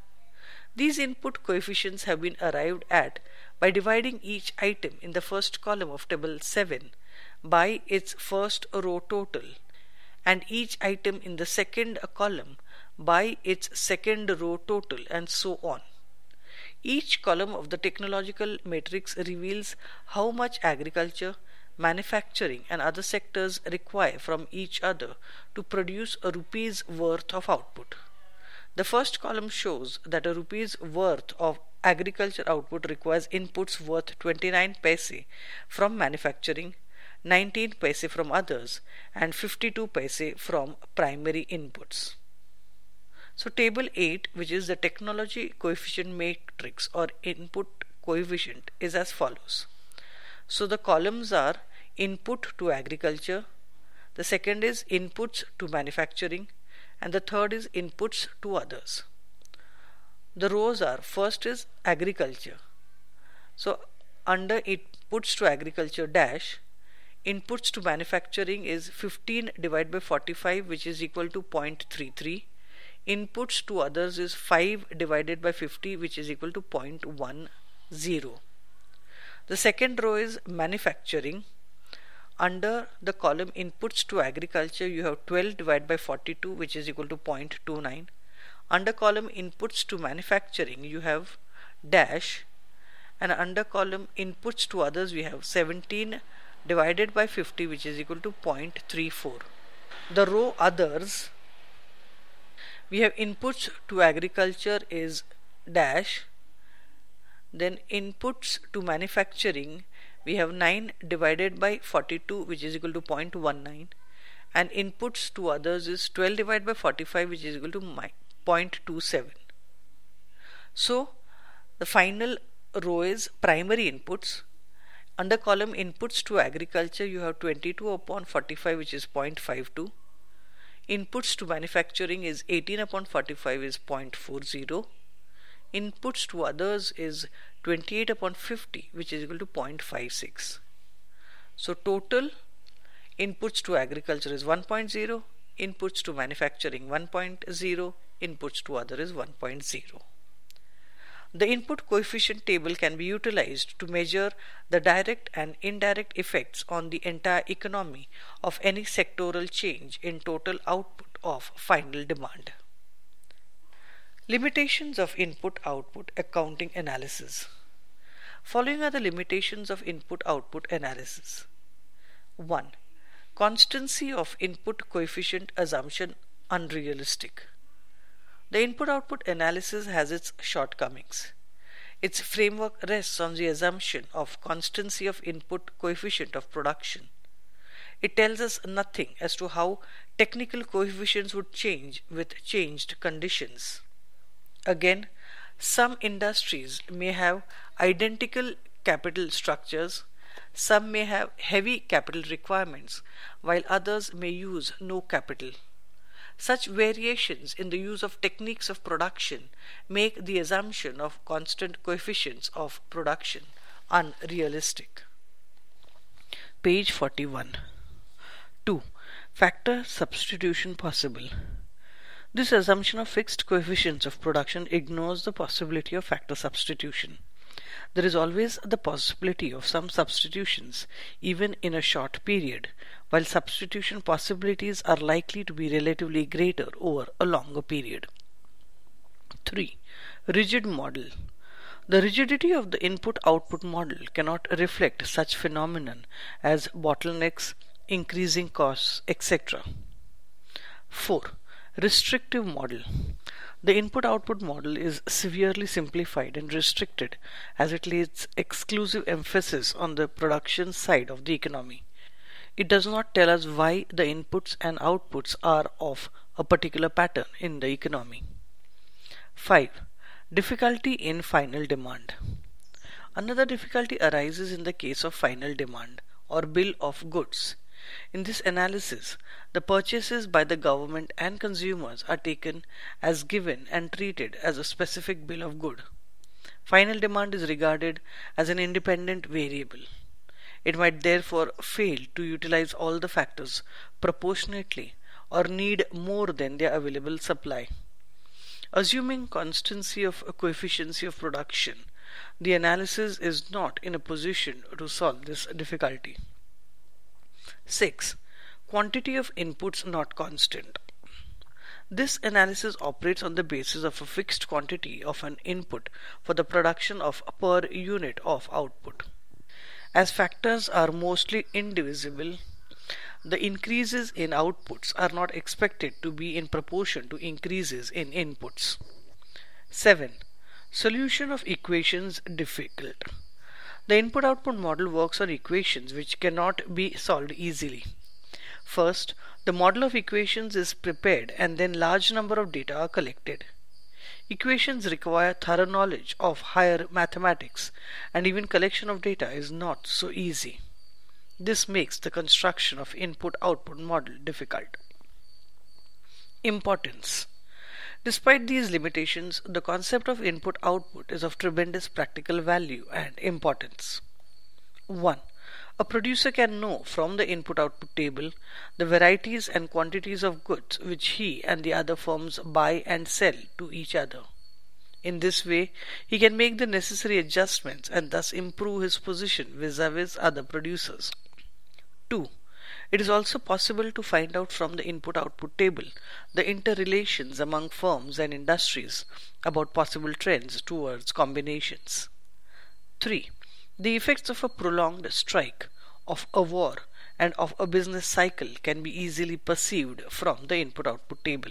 These input coefficients have been arrived at by dividing each item in the first column of table seven by its first row total and each item in the second column by its second row total, and so on. Each column of the technological matrix reveals how much agriculture, manufacturing and other sectors require from each other to produce a rupee's worth of output. The first column shows that a rupee's worth of agriculture output requires inputs worth twenty-nine paise from manufacturing, nineteen paise from others, and fifty-two paise from primary inputs. So table eight, which is the technology coefficient matrix or input coefficient, is as follows. So the columns are input to agriculture, the second is inputs to manufacturing, and the third is inputs to others. The rows are, first is agriculture. So under inputs to agriculture dash, inputs to manufacturing is fifteen divided by forty-five, which is equal to zero point three three. Inputs to others is five divided by fifty, which is equal to zero point one zero. The second row is manufacturing. Under the column inputs to agriculture, you have twelve divided by forty-two, which is equal to zero point two nine. Under column inputs to manufacturing, you have dash, and under column inputs to others, we have seventeen divided by fifty, which is equal to zero point three four. The row others, we have inputs to agriculture is dash, then inputs to manufacturing, we have nine divided by forty-two, which is equal to zero point one nine, and inputs to others is twelve divided by forty-five, which is equal to zero point two seven. So the final row is primary inputs. Under column inputs to agriculture, you have twenty-two upon forty-five, which is zero point five two. Inputs to manufacturing is eighteen upon forty-five, is zero point four zero. Inputs to others is twenty-eight upon fifty, which is equal to zero point five six. So total inputs to agriculture is one point zero, inputs to manufacturing one point zero, inputs to other is one point zero. The input coefficient table can be utilized to measure the direct and indirect effects on the entire economy of any sectoral change in total output of final demand. Limitations of input-output accounting analysis. Following are the limitations of input-output analysis. one. Constancy of input coefficient assumption unrealistic. The input-output analysis has its shortcomings. Its framework rests on the assumption of constancy of input coefficient of production. It tells us nothing as to how technical coefficients would change with changed conditions. Again, some industries may have identical capital structures, some may have heavy capital requirements, while others may use no capital. Such variations in the use of techniques of production make the assumption of constant coefficients of production unrealistic. Page forty-one. two. Factor substitution possible. This assumption of fixed coefficients of production ignores the possibility of factor substitution. There is always the possibility of some substitutions, even in a short period, while substitution possibilities are likely to be relatively greater over a longer period. three. Rigid model. The rigidity of the input-output model cannot reflect such phenomenon as bottlenecks, increasing costs, et cetera. four. Restrictive model. The input-output model is severely simplified and restricted as it lays exclusive emphasis on the production side of the economy. It does not tell us why the inputs and outputs are of a particular pattern in the economy. five. Difficulty in final demand. Another difficulty arises in the case of final demand or bill of goods. In this analysis, the purchases by the government and consumers are taken as given and treated as a specific bill of good. Final demand is regarded as an independent variable. It might therefore fail to utilize all the factors proportionately or need more than their available supply. Assuming constancy of coefficiency of production, the analysis is not in a position to solve this difficulty. six. Quantity of inputs not constant. This analysis operates on the basis of a fixed quantity of an input for the production of a per unit of output. As factors are mostly indivisible, the increases in outputs are not expected to be in proportion to increases in inputs. seven. Solution of equations difficult. The input-output model works on equations which cannot be solved easily. First, the model of equations is prepared and then large number of data are collected. Equations require thorough knowledge of higher mathematics, and even collection of data is not so easy. This makes the construction of input-output model difficult. Importance. Despite these limitations, the concept of input-output is of tremendous practical value and importance. one. A producer can know from the input-output table the varieties and quantities of goods which he and the other firms buy and sell to each other. In this way, he can make the necessary adjustments and thus improve his position vis-a-vis other producers. two. It is also possible to find out from the input-output table the interrelations among firms and industries about possible trends towards combinations. three. The effects of a prolonged strike, of a war, and of a business cycle can be easily perceived from the input-output table.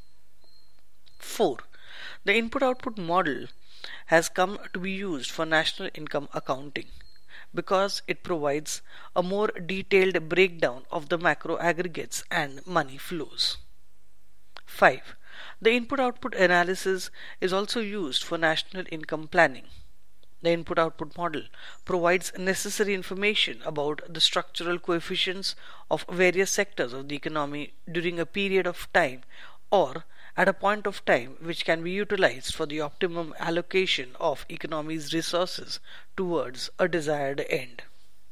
four. The input-output model has come to be used for national income accounting because it provides a more detailed breakdown of the macro aggregates and money flows. five. The input-output analysis is also used for national income planning. The input-output model provides necessary information about the structural coefficients of various sectors of the economy during a period of time or at a point of time which can be utilized for the optimum allocation of economy's resources towards a desired end.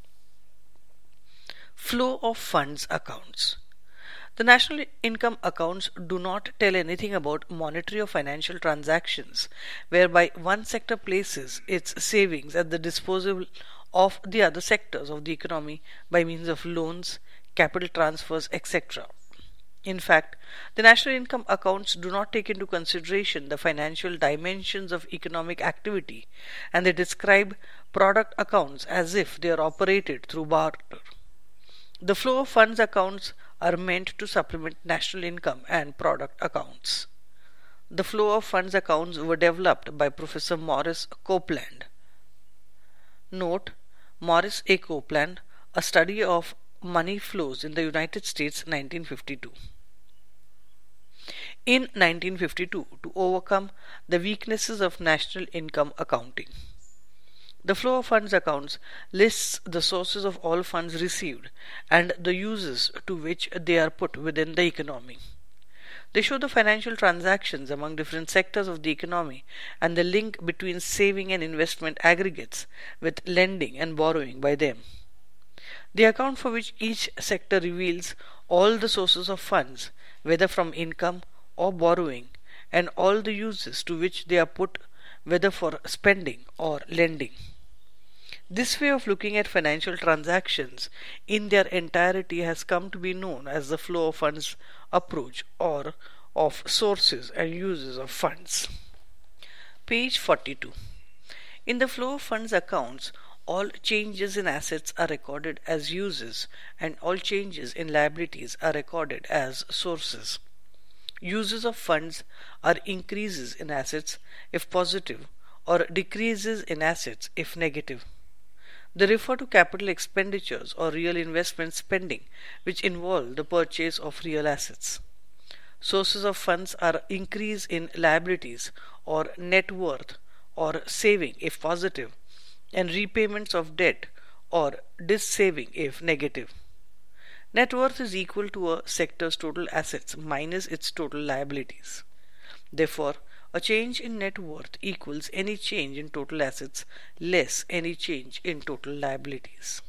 Flow of funds accounts. The national income accounts do not tell anything about monetary or financial transactions, whereby one sector places its savings at the disposal of the other sectors of the economy by means of loans, capital transfers, et cetera. In fact, the national income accounts do not take into consideration the financial dimensions of economic activity, and they describe product accounts as if they are operated through barter. The flow of funds accounts are meant to supplement national income and product accounts. The flow of funds accounts were developed by Professor Maurice Copeland. Note: Maurice A. Copeland, A Study of Money Flows in the United States, nineteen fifty-two. In nineteen fifty-two, to overcome the weaknesses of national income accounting, the flow of funds accounts lists the sources of all funds received and the uses to which they are put within the economy. They show the financial transactions among different sectors of the economy and the link between saving and investment aggregates with lending and borrowing by them. The account for which each sector reveals all the sources of funds, whether from income or borrowing, and all the uses to which they are put, whether for spending or lending. This way of looking at financial transactions in their entirety has come to be known as the flow of funds approach, or of sources and uses of funds. Page forty-two. In the flow of funds accounts, all changes in assets are recorded as uses and all changes in liabilities are recorded as sources. Uses of funds are increases in assets if positive or decreases in assets if negative. They refer to capital expenditures or real investment spending which involve the purchase of real assets. Sources of funds are increase in liabilities or net worth or saving if positive, and repayments of debt or dis-saving if negative. Net worth is equal to a sector's total assets minus its total liabilities. Therefore, a change in net worth equals any change in total assets less any change in total liabilities.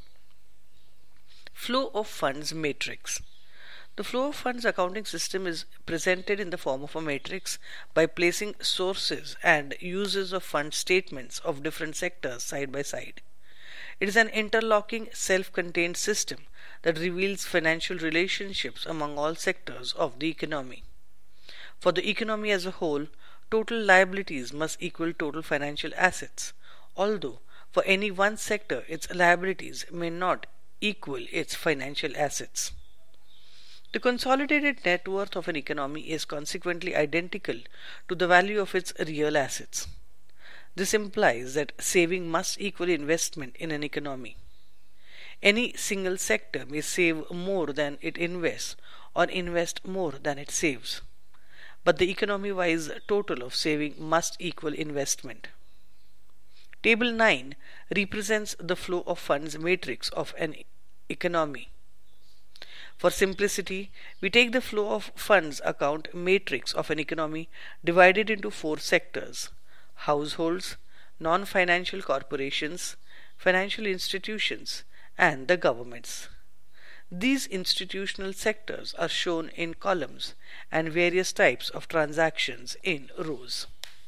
Flow of funds matrix. The flow of funds accounting system is presented in the form of a matrix by placing sources and uses of fund statements of different sectors side by side. It is an interlocking, self-contained system that reveals financial relationships among all sectors of the economy. For the economy as a whole, total liabilities must equal total financial assets, although for any one sector its liabilities may not equal its financial assets. The consolidated net worth of an economy is consequently identical to the value of its real assets. This implies that saving must equal investment in an economy. Any single sector may save more than it invests or invest more than it saves, but the economy-wise total of saving must equal investment. Table nine represents the flow of funds matrix of an economy. For simplicity, we take the flow of funds account matrix of an economy divided into four sectors: households, non-financial corporations, financial institutions, and the governments. These institutional sectors are shown in columns and various types of transactions in rows.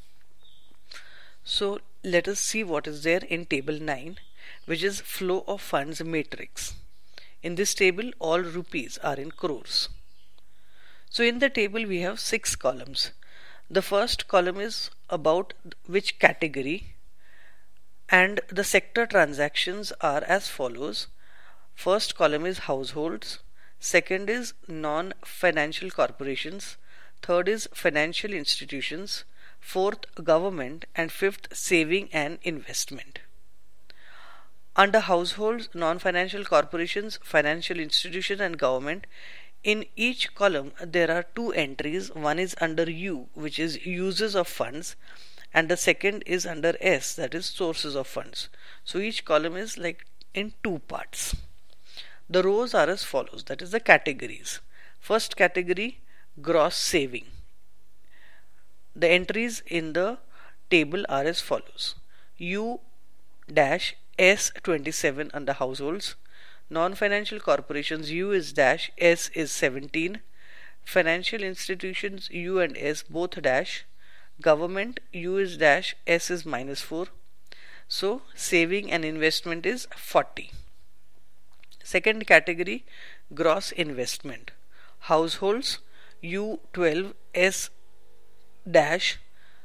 So let us see what is there in table nine, which is flow of funds matrix. In this table, all rupees are in crores. So in the table we have six columns. The first column is about which category, and the sector transactions are as follows. First column is households, second is non-financial corporations, third is financial institutions, fourth government, and fifth saving and investment. Under households, non-financial corporations, financial institutions, and government, in each column there are two entries. One is under U, which is uses of funds, and the second is under S, that is sources of funds. So each column is like in two parts. The rows are as follows, that is the categories. First category, gross saving. The entries in the table are as follows: U dash S twenty-seven under households, non-financial corporations U is dash S is seventeen, financial institutions U and S both dash, government U is dash S is minus four. So saving and investment is forty. Second category, gross investment. Households U twelve S dash,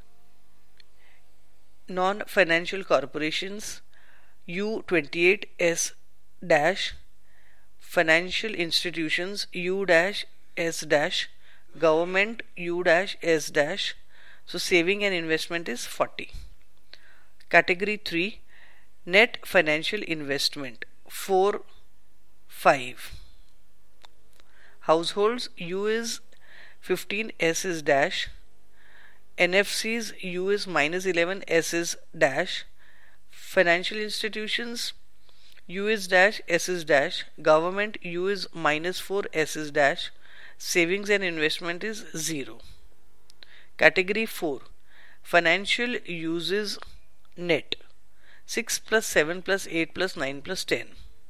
non-financial corporations U twenty-eight S dash, financial institutions U dash S dash, government U dash S dash. So saving and investment is forty. Category three, net financial investment four five. Households U is fifteen S is dash, N F Cs U is minus eleven S is dash, financial institutions U is dash S is dash, government U is minus four S is dash, savings and investment is zero. Category four, financial uses net six plus seven plus eight plus nine plus ten.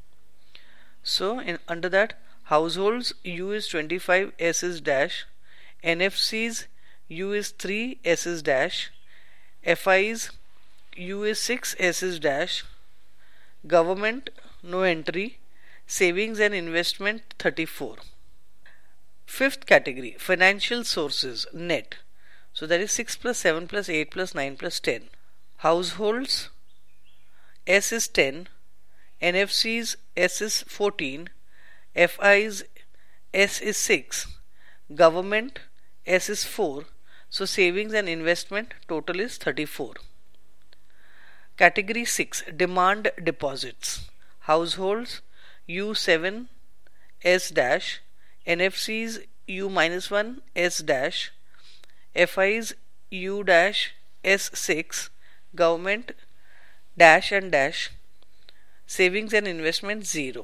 So in under that, households U is twenty-five S is dash, N F Cs U is three S is dash, F Is U is six S is dash, government no entry, savings and investment thirty-four. Fifth category, financial sources net. So that is six plus seven plus eight plus nine plus ten. Households S is ten, N F Cs S is fourteen, F Is S is six, government S is four. So savings and investment total is thirty-four. Category six, demand deposits. Households U seven S dash, N F Cs U minus one S dash, F Is U dash S six, government dash and dash, savings and investment zero.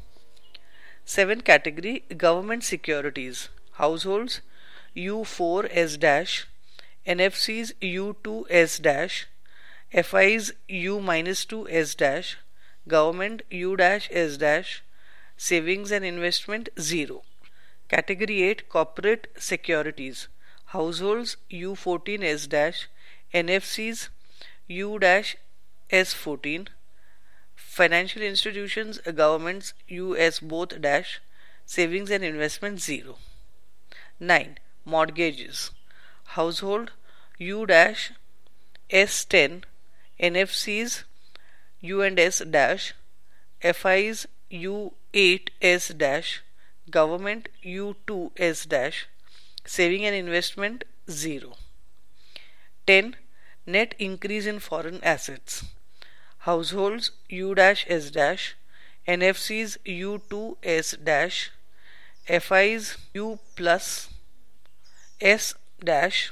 Seven category, government securities. Households U four S dash, N F Cs U two S dash, F Is U minus two S dash, government U dash S dash, savings and investment zero. Category eight, corporate securities. Households U fourteen S dash, N F Cs U dash S fourteen, financial institutions, governments U S both dash, savings and investment zero. nine. Mortgages. household U dash S ten, N F Cs U and S dash, F Is U eight S dash, government U two S dash, saving and investment zero. ten. Net increase in foreign assets. Households U dash S dash, N F Cs U two S dash, F Is U plus S dash,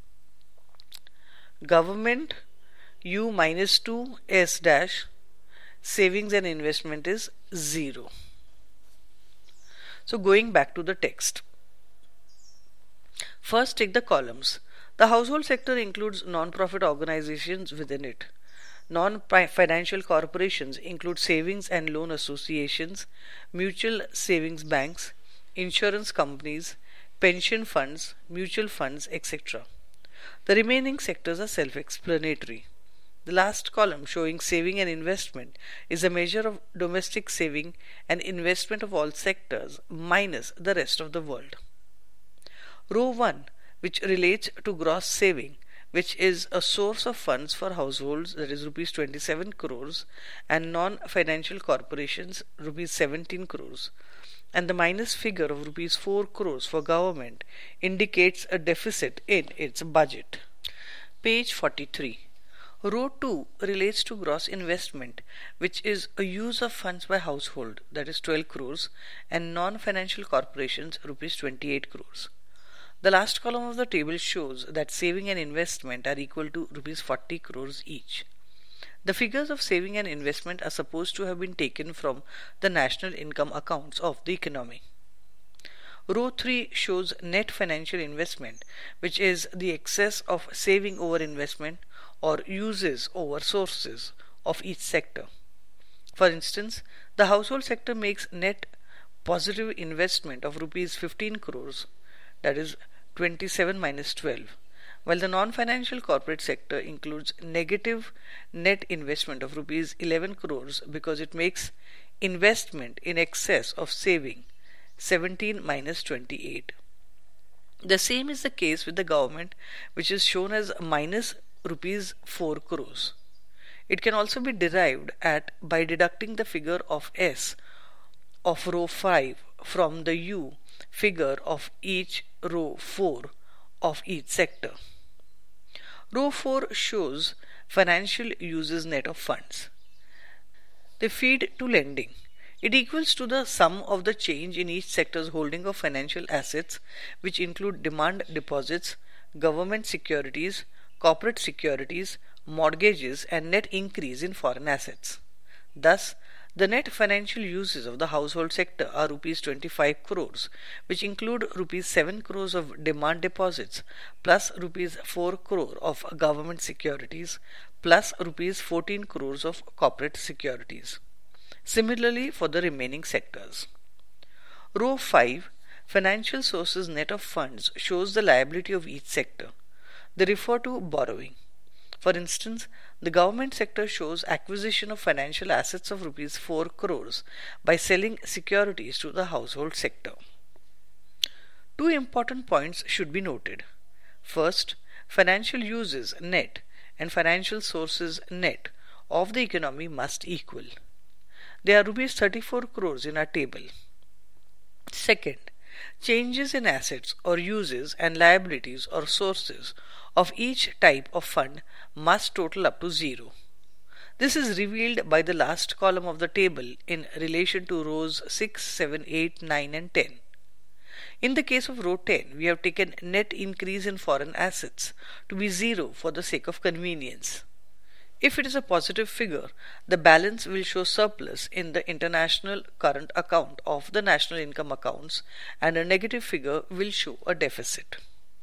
government U minus two S dash, savings and investment is zero. So going back to the text. First take the columns. The household sector includes non-profit organizations within it. Non-financial corporations include savings and loan associations, mutual savings banks, insurance companies, pension funds, mutual funds, et cetera. The remaining sectors are self-explanatory. The last column showing saving and investment is a measure of domestic saving and investment of all sectors minus the rest of the world. Row one, which relates to gross saving, which is a source of funds for households, that is rupees twenty-seven crores, and non-financial corporations rupees seventeen crores, and the minus figure of rupees four crores for government indicates a deficit in its budget. Page forty-three. Row two relates to gross investment, which is a use of funds by household, that is twelve crores, and non-financial corporations rupees twenty-eight crores. The last column of the table shows that saving and investment are equal to rupees forty crores each. The figures of saving and investment are supposed to have been taken from the national income accounts of the economy. Row three shows net financial investment, which is the excess of saving over investment or uses over sources of each sector. For instance, the household sector makes net positive investment of rupees fifteen crores, that is twenty-seven minus twelve, while the non-financial corporate sector includes negative net investment of rupees eleven crores because it makes investment in excess of saving, seventeen minus twenty-eight. The same is the case with the government, which is shown as minus rupees four crores. It can also be derived at by deducting the figure of S of row five from the U figure of each row four of each sector. Row four shows financial uses net of funds. They feed to lending. It equals to the sum of the change in each sector's holding of financial assets, which include demand deposits, government securities, corporate securities, mortgages, and net increase in foreign assets. Thus, the net financial uses of the household sector are rupees twenty-five crores, which include rupees seven crores of demand deposits, plus rupees four crore of government securities, plus rupees fourteen crores of corporate securities. Similarly for the remaining sectors. Row five, Financial Sources Net of Funds, shows the liability of each sector. They refer to borrowing. For instance, the government sector shows acquisition of financial assets of rupees four crores by selling securities to the household sector. Two important points should be noted. First, financial uses net and financial sources net of the economy must equal. There are rupees thirty-four crores in our table. Second, changes in assets or uses and liabilities or sources of each type of fund must total up to zero. This is revealed by the last column of the table in relation to rows six, seven, eight, nine and ten. In the case of row ten, we have taken net increase in foreign assets to be zero for the sake of convenience. If it is a positive figure, the balance will show surplus in the international current account of the national income accounts, and a negative figure will show a deficit.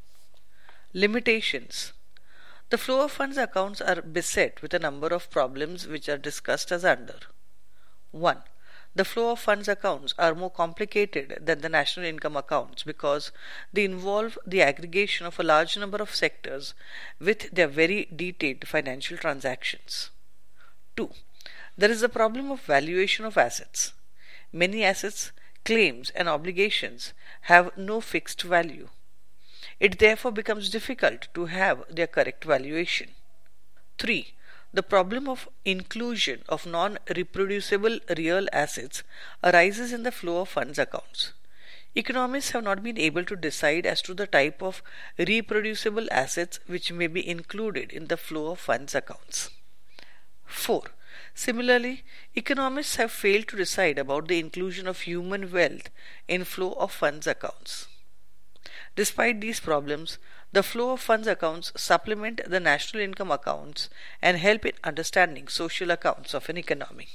Limitations. The flow of funds accounts are beset with a number of problems which are discussed as under. one. The flow of funds accounts are more complicated than the national income accounts because they involve the aggregation of a large number of sectors with their very detailed financial transactions. two. There is the problem of valuation of assets. Many assets, claims and obligations have no fixed value. It therefore becomes difficult to have their correct valuation. three. The problem of inclusion of non-reproducible real assets arises in the flow of funds accounts. Economists have not been able to decide as to the type of reproducible assets which may be included in the flow of funds accounts. four. Similarly, economists have failed to decide about the inclusion of human wealth in flow of funds accounts. Despite these problems, the flow of funds accounts supplement the national income accounts and help in understanding social accounts of an economy.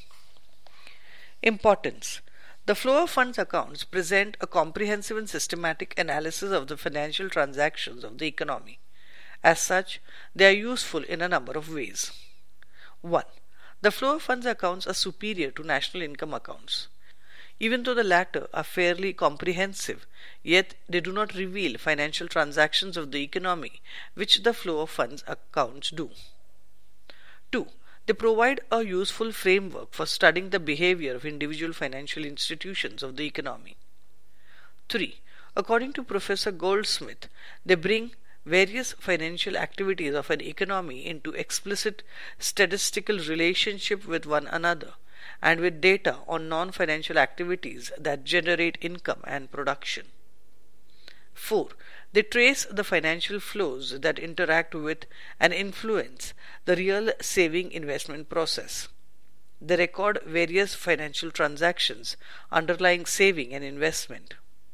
Importance. The flow of funds accounts present a comprehensive and systematic analysis of the financial transactions of the economy. As such, they are useful in a number of ways. one. The flow of funds accounts are superior to national income accounts. Even though the latter are fairly comprehensive, yet they do not reveal financial transactions of the economy which the flow of funds accounts do. two. They provide a useful framework for studying the behavior of individual financial institutions of the economy. three. According to Professor Goldsmith, they bring various financial activities of an economy into explicit statistical relationship with one another and with data on non-financial activities that generate income and production. four. They trace the financial flows that interact with and influence the real saving investment process. They record various financial transactions underlying saving and investment.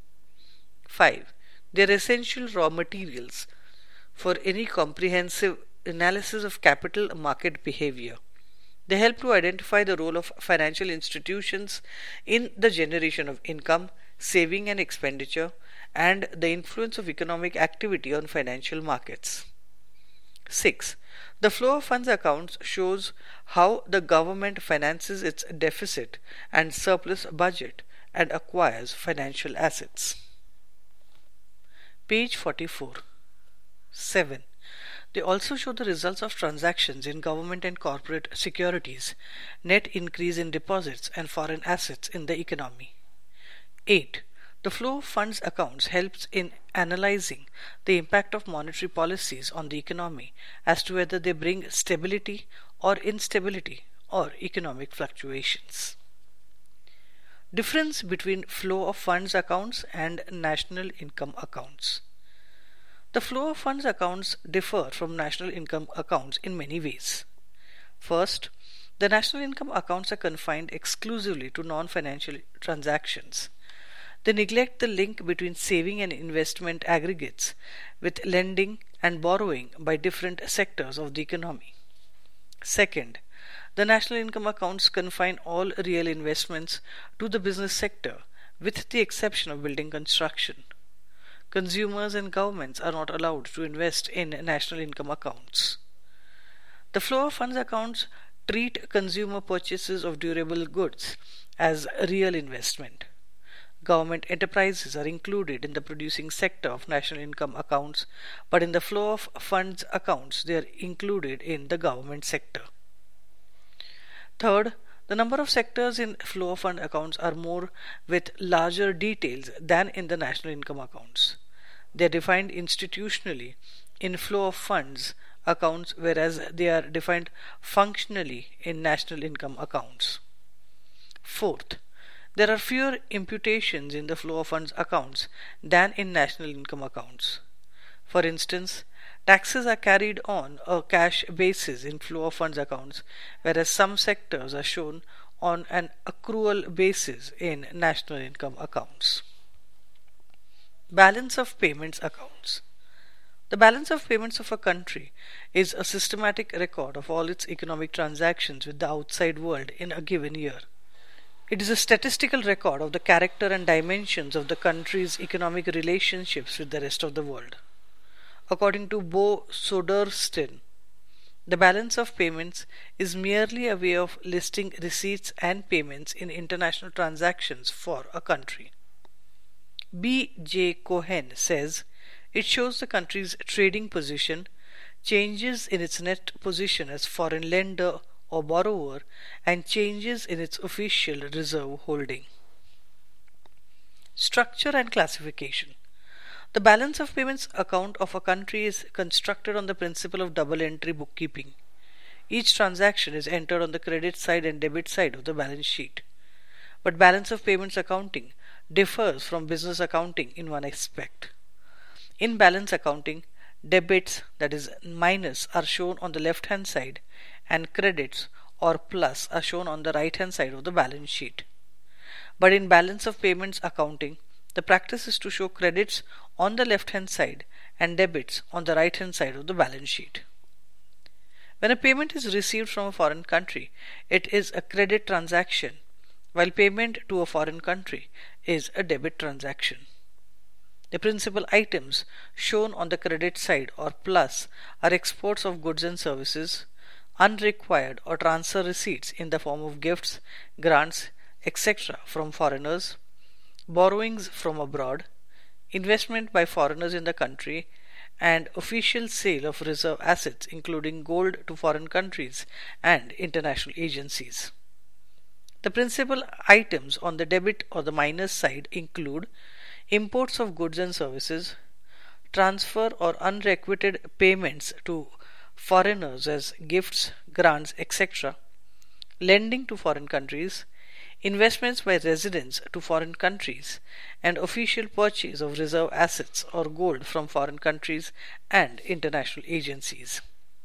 five. They are essential raw materials for any comprehensive analysis of capital market behavior. They help to identify the role of financial institutions in the generation of income, saving and expenditure, and the influence of economic activity on financial markets. six. The flow of funds accounts shows how the government finances its deficit and surplus budget and acquires financial assets. Page forty-four. seven. They also show the results of transactions in government and corporate securities, net increase in deposits and foreign assets in the economy. eight. The flow of funds accounts helps in analyzing the impact of monetary policies on the economy as to whether they bring stability or instability or economic fluctuations. Difference between flow of funds accounts and national income accounts. The flow of funds accounts differ from national income accounts in many ways. First, the national income accounts are confined exclusively to non-financial transactions. They neglect the link between saving and investment aggregates with lending and borrowing by different sectors of the economy. Second, the national income accounts confine all real investments to the business sector with the exception of building construction. Consumers and governments are not allowed to invest in national income accounts. The flow of funds accounts treat consumer purchases of durable goods as a real investment. Government enterprises are included in the producing sector of national income accounts, but in the flow of funds accounts they are included in the government sector. Third, the number of sectors in flow of fund accounts are more with larger details than in the national income accounts. They are defined institutionally in flow of funds accounts, whereas they are defined functionally in national income accounts. Fourth, there are fewer imputations in the flow of funds accounts than in national income accounts. For instance, taxes are carried on a cash basis in flow of funds accounts, whereas some sectors are shown on an accrual basis in national income accounts. Balance of payments accounts. The balance of payments of a country is a systematic record of all its economic transactions with the outside world in a given year. It is a statistical record of the character and dimensions of the country's economic relationships with the rest of the world. According to Bo Soderstrom, the balance of payments is merely a way of listing receipts and payments in international transactions for a country. B J Cohen says it shows the country's trading position, changes in its net position as foreign lender or borrower, and changes in its official reserve holding. Structure and classification. The balance of payments account of a country is constructed on the principle of double entry bookkeeping. Each transaction is entered on the credit side and debit side of the balance sheet. But balance of payments accounting differs from business accounting in one aspect. In balance accounting, debits, that is minus, are shown on the left hand side and credits or plus are shown on the right hand side of the balance sheet. But in balance of payments accounting, the practice is to show credits on the left hand side and debits on the right hand side of the balance sheet. When a payment is received from a foreign country, it is a credit transaction, while payment to a foreign country is a debit transaction. The principal items shown on the credit side or plus are exports of goods and services, unrequired or transfer receipts in the form of gifts, grants, et cetera from foreigners, borrowings from abroad, investment by foreigners in the country, and official sale of reserve assets including gold to foreign countries and international agencies. The principal items on the debit or the minus side include imports of goods and services, transfer or unrequited payments to foreigners as gifts, grants, et cetera, lending to foreign countries, investments by residents to foreign countries, and official purchase of reserve assets or gold from foreign countries and international agencies.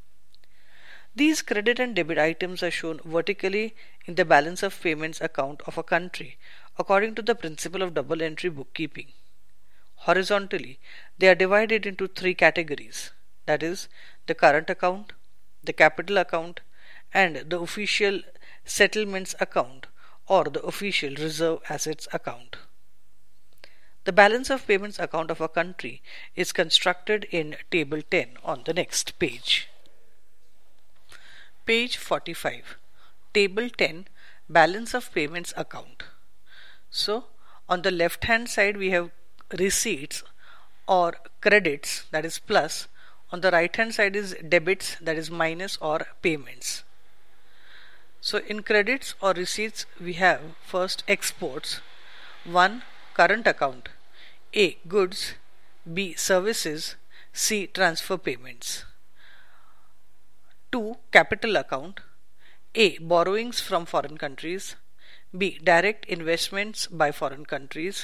These credit and debit items are shown vertically in the balance of payments account of a country according to the principle of double entry bookkeeping. Horizontally, they are divided into three categories, that is, the current account, the capital account, and the official settlements account or the official reserve assets account. The balance of payments account of a country is constructed in table ten on the next page. Page forty-five. Table ten, balance of payments account. So, on the left hand side we have receipts or credits, that is plus. On the right hand side is debits, that is minus or payments. So in credits or receipts we have first exports. one. Current account. A. Goods. B. Services. C. Transfer payments. two. Capital account. A. Borrowings from foreign countries. B. Direct investments by foreign countries.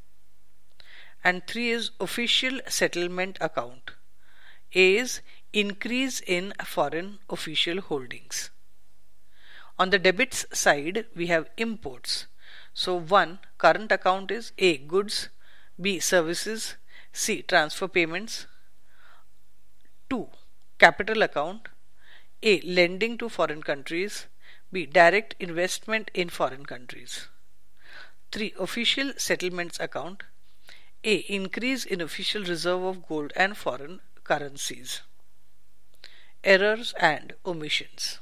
And three is official settlement account. A is increase in foreign official holdings. On the debits side, we have imports. So one. Current account is A. Goods. B. Services. C. Transfer payments. two. Capital account. A. Lending to foreign countries. B. Direct investment in foreign countries. three. Official settlements account. A. Increase in official reserve of gold and foreign currencies. Errors and omissions.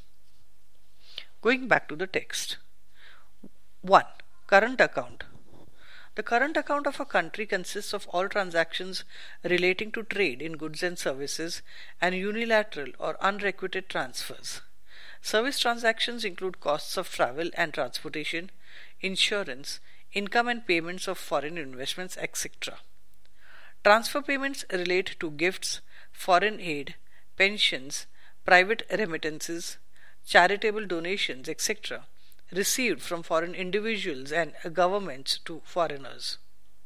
Going back to the text. one. Current account. The current account of a country consists of all transactions relating to trade in goods and services and unilateral or unrequited transfers. Service transactions include costs of travel and transportation, insurance, income and payments of foreign investments, et cetera. Transfer payments relate to gifts, foreign aid, pensions, private remittances, charitable donations, et cetera, received from foreign individuals and governments to foreigners.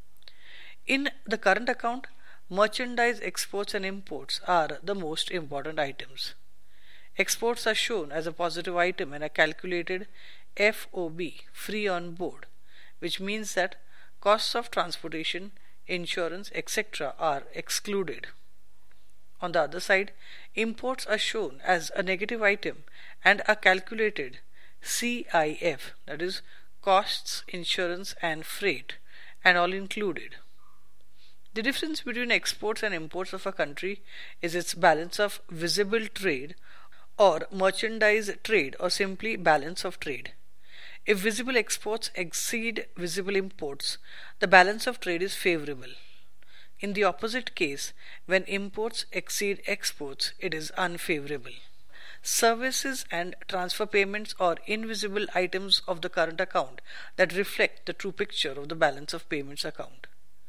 In the current account, merchandise exports and imports are the most important items. Exports are shown as a positive item and are calculated F O B, free on board, which means that costs of transportation, insurance, et cetera are excluded. On the other side, imports are shown as a negative item and are calculated C I F, that is costs, insurance and freight, and all included. The difference between exports and imports of a country is its balance of visible trade or merchandise trade or simply balance of trade. If visible exports exceed visible imports, the balance of trade is favorable. In the opposite case, when imports exceed exports, it is unfavorable. Services and transfer payments are invisible items of the current account that reflect the true picture of the balance of payments account.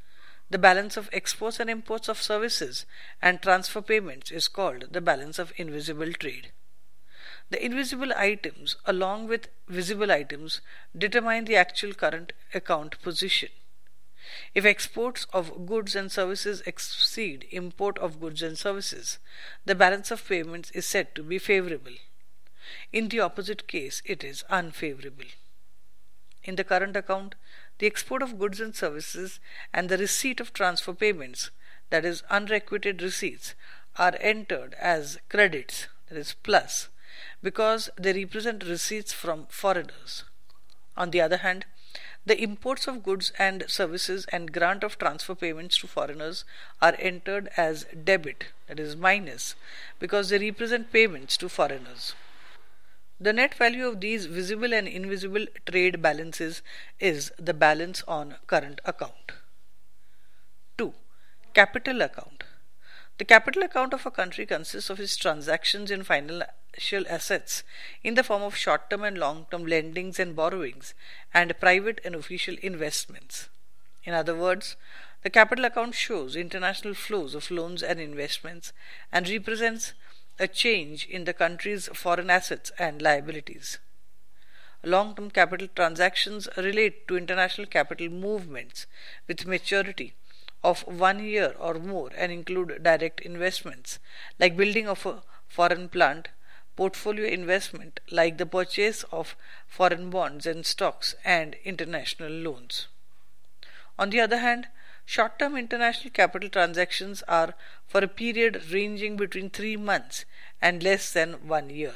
The balance of exports and imports of services and transfer payments is called the balance of invisible trade. The invisible items, along with visible items, determine the actual current account position. If exports of goods and services exceed import of goods and services, the balance of payments is said to be favorable. In the opposite case, it is unfavorable. In the current account, the export of goods and services and the receipt of transfer payments, that is, unrequited receipts, are entered as credits, that is, plus, because they represent receipts from foreigners. On the other hand, the imports of goods and services and grant of transfer payments to foreigners are entered as debit, that is, minus, because they represent payments to foreigners. The net value of these visible and invisible trade balances is the balance on current account. two. Capital account. The capital account of a country consists of its transactions in financial assets in the form of short-term and long-term lendings and borrowings and private and official investments. In other words, the capital account shows international flows of loans and investments and represents a change in the country's foreign assets and liabilities. Long-term capital transactions relate to international capital movements with maturity of one year or more and include direct investments like building of a foreign plant, portfolio investment like the purchase of foreign bonds and stocks, and international loans. On the other hand, short-term international capital transactions are for a period ranging between three months and less than one year.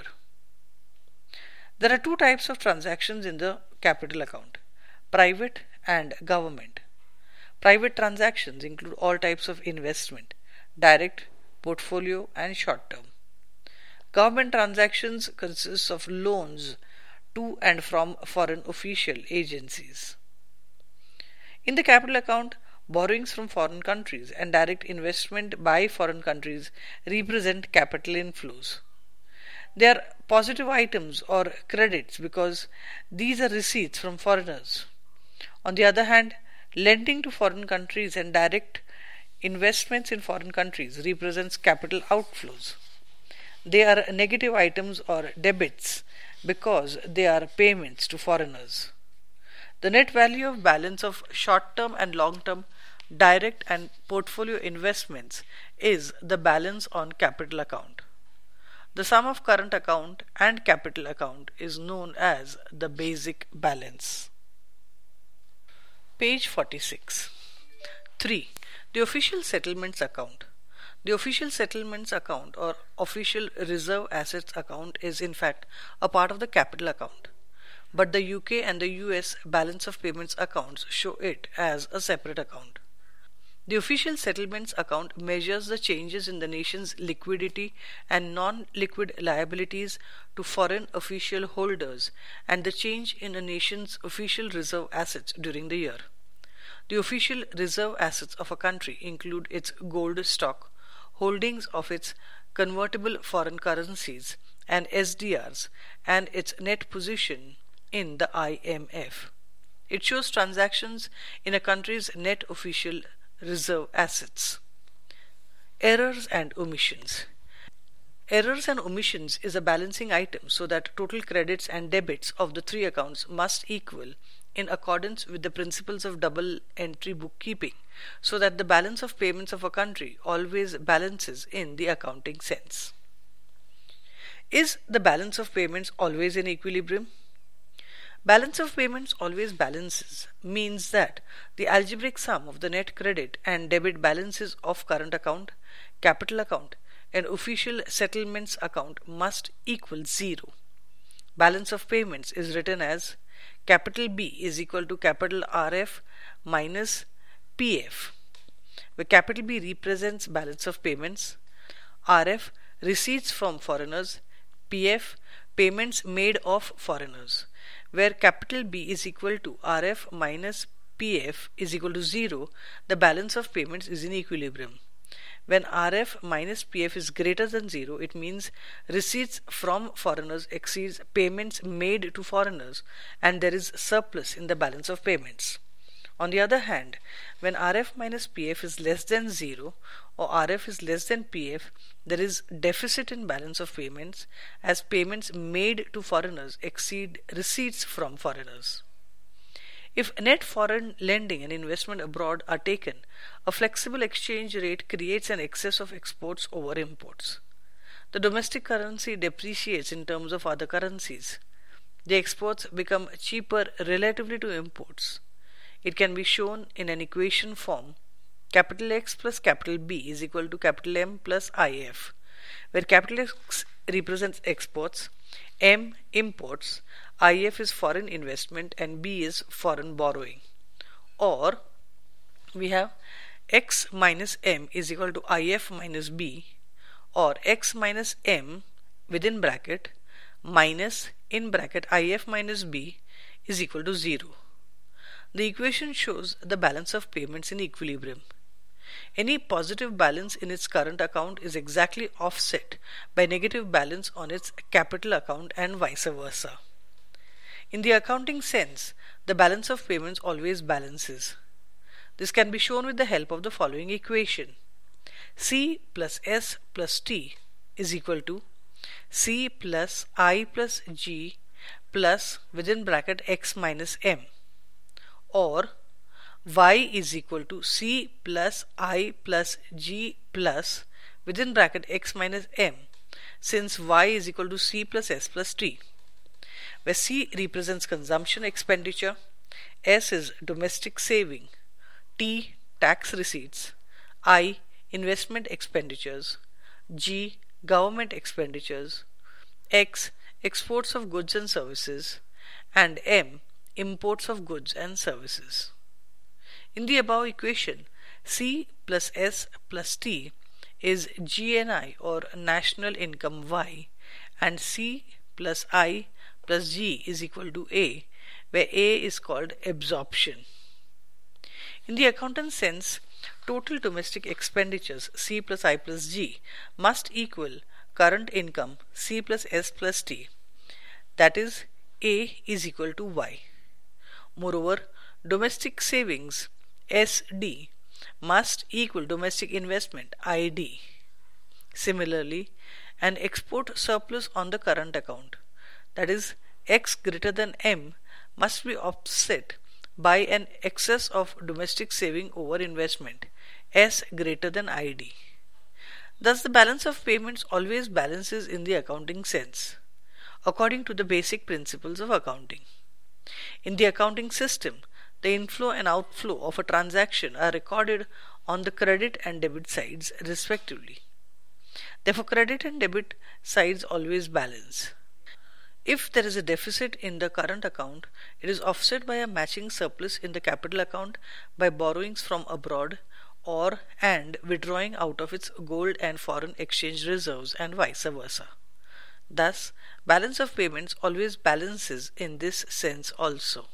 There are two types of transactions in the capital account: private and government. Private transactions include all types of investment, direct, portfolio, and short-term. Government transactions consist of loans to and from foreign official agencies. In the capital account, borrowings from foreign countries and direct investment by foreign countries represent capital inflows. They are positive items or credits because these are receipts from foreigners. On the other hand, lending to foreign countries and direct investments in foreign countries represents capital outflows. They are negative items or debits because they are payments to foreigners. The net value of balance of short-term and long-term direct and portfolio investments is the balance on capital account. The sum of current account and capital account is known as the basic balance. Page forty-six. three. The official settlements account. The official settlements account or official reserve assets account is in fact a part of the capital account, but the U K and the U S balance of payments accounts show it as a separate account. The official settlements account measures the changes in the nation's liquidity and non-liquid liabilities to foreign official holders and the change in a nation's official reserve assets during the year. The official reserve assets of a country include its gold stock, holdings of its convertible foreign currencies and S D Rs, and its net position in the I M F. It shows transactions in a country's net official reserve assets. Errors and omissions. Errors and omissions is a balancing item so that total credits and debits of the three accounts must equal in accordance with the principles of double entry bookkeeping, so that the balance of payments of a country always balances in the accounting sense. Is the balance of payments always in equilibrium? Balance of payments always balances means that the algebraic sum of the net credit and debit balances of current account, capital account, and official settlements account must equal zero. Balance of payments is written as capital B is equal to capital R F minus P F, where capital B represents balance of payments, R F receipts from foreigners, P F payments made of foreigners, where capital B is equal to R F minus P F is equal to zero, the balance of payments is in equilibrium. When R F minus P F is greater than zero, it means receipts from foreigners exceeds payments made to foreigners and there is surplus in the balance of payments. On the other hand, when R F minus P F is less than zero or R F is less than P F, there is deficit in balance of payments as payments made to foreigners exceed receipts from foreigners. If net foreign lending and investment abroad are taken, a flexible exchange rate creates an excess of exports over imports. The domestic currency depreciates in terms of other currencies. The exports become cheaper relatively to imports. It can be shown in an equation form: capital X plus capital B is equal to capital M plus I F, where capital X represents exports, M imports, I F is foreign investment, and B is foreign borrowing. Or we have X minus M is equal to I F minus B, or X minus M within bracket minus in bracket I F minus B is equal to zero. The equation shows the balance of payments in equilibrium. Any positive balance in its current account is exactly offset by negative balance on its capital account and vice versa. In the accounting sense, the balance of payments always balances. This can be shown with the help of the following equation: C plus S plus T is equal to C plus I plus G plus within bracket X minus M, or Y is equal to C plus I plus G plus within bracket X minus M, since Y is equal to C plus S plus T, where C represents consumption expenditure, S is domestic saving, T tax receipts, I investment expenditures, G government expenditures, X exports of goods and services, and M imports of goods and services. In the above equation, C plus S plus T is G N I or national income Y, and C plus I plus G is equal to A, where A is called absorption. In the accountant sense, total domestic expenditures C plus I plus G must equal current income C plus S plus T, that is A is equal to Y. Moreover, domestic savings S D must equal domestic investment I D. Similarly, an export surplus on the current account, that is X greater than M, must be offset by an excess of domestic saving over investment S greater than I D. Thus, the balance of payments always balances in the accounting sense, according to the basic principles of accounting. In the accounting system, the inflow and outflow of a transaction are recorded on the credit and debit sides respectively. Therefore, credit and debit sides always balance. If there is a deficit in the current account, it is offset by a matching surplus in the capital account by borrowings from abroad or and withdrawing out of its gold and foreign exchange reserves, and vice versa. Thus, balance of payments always balances in this sense also.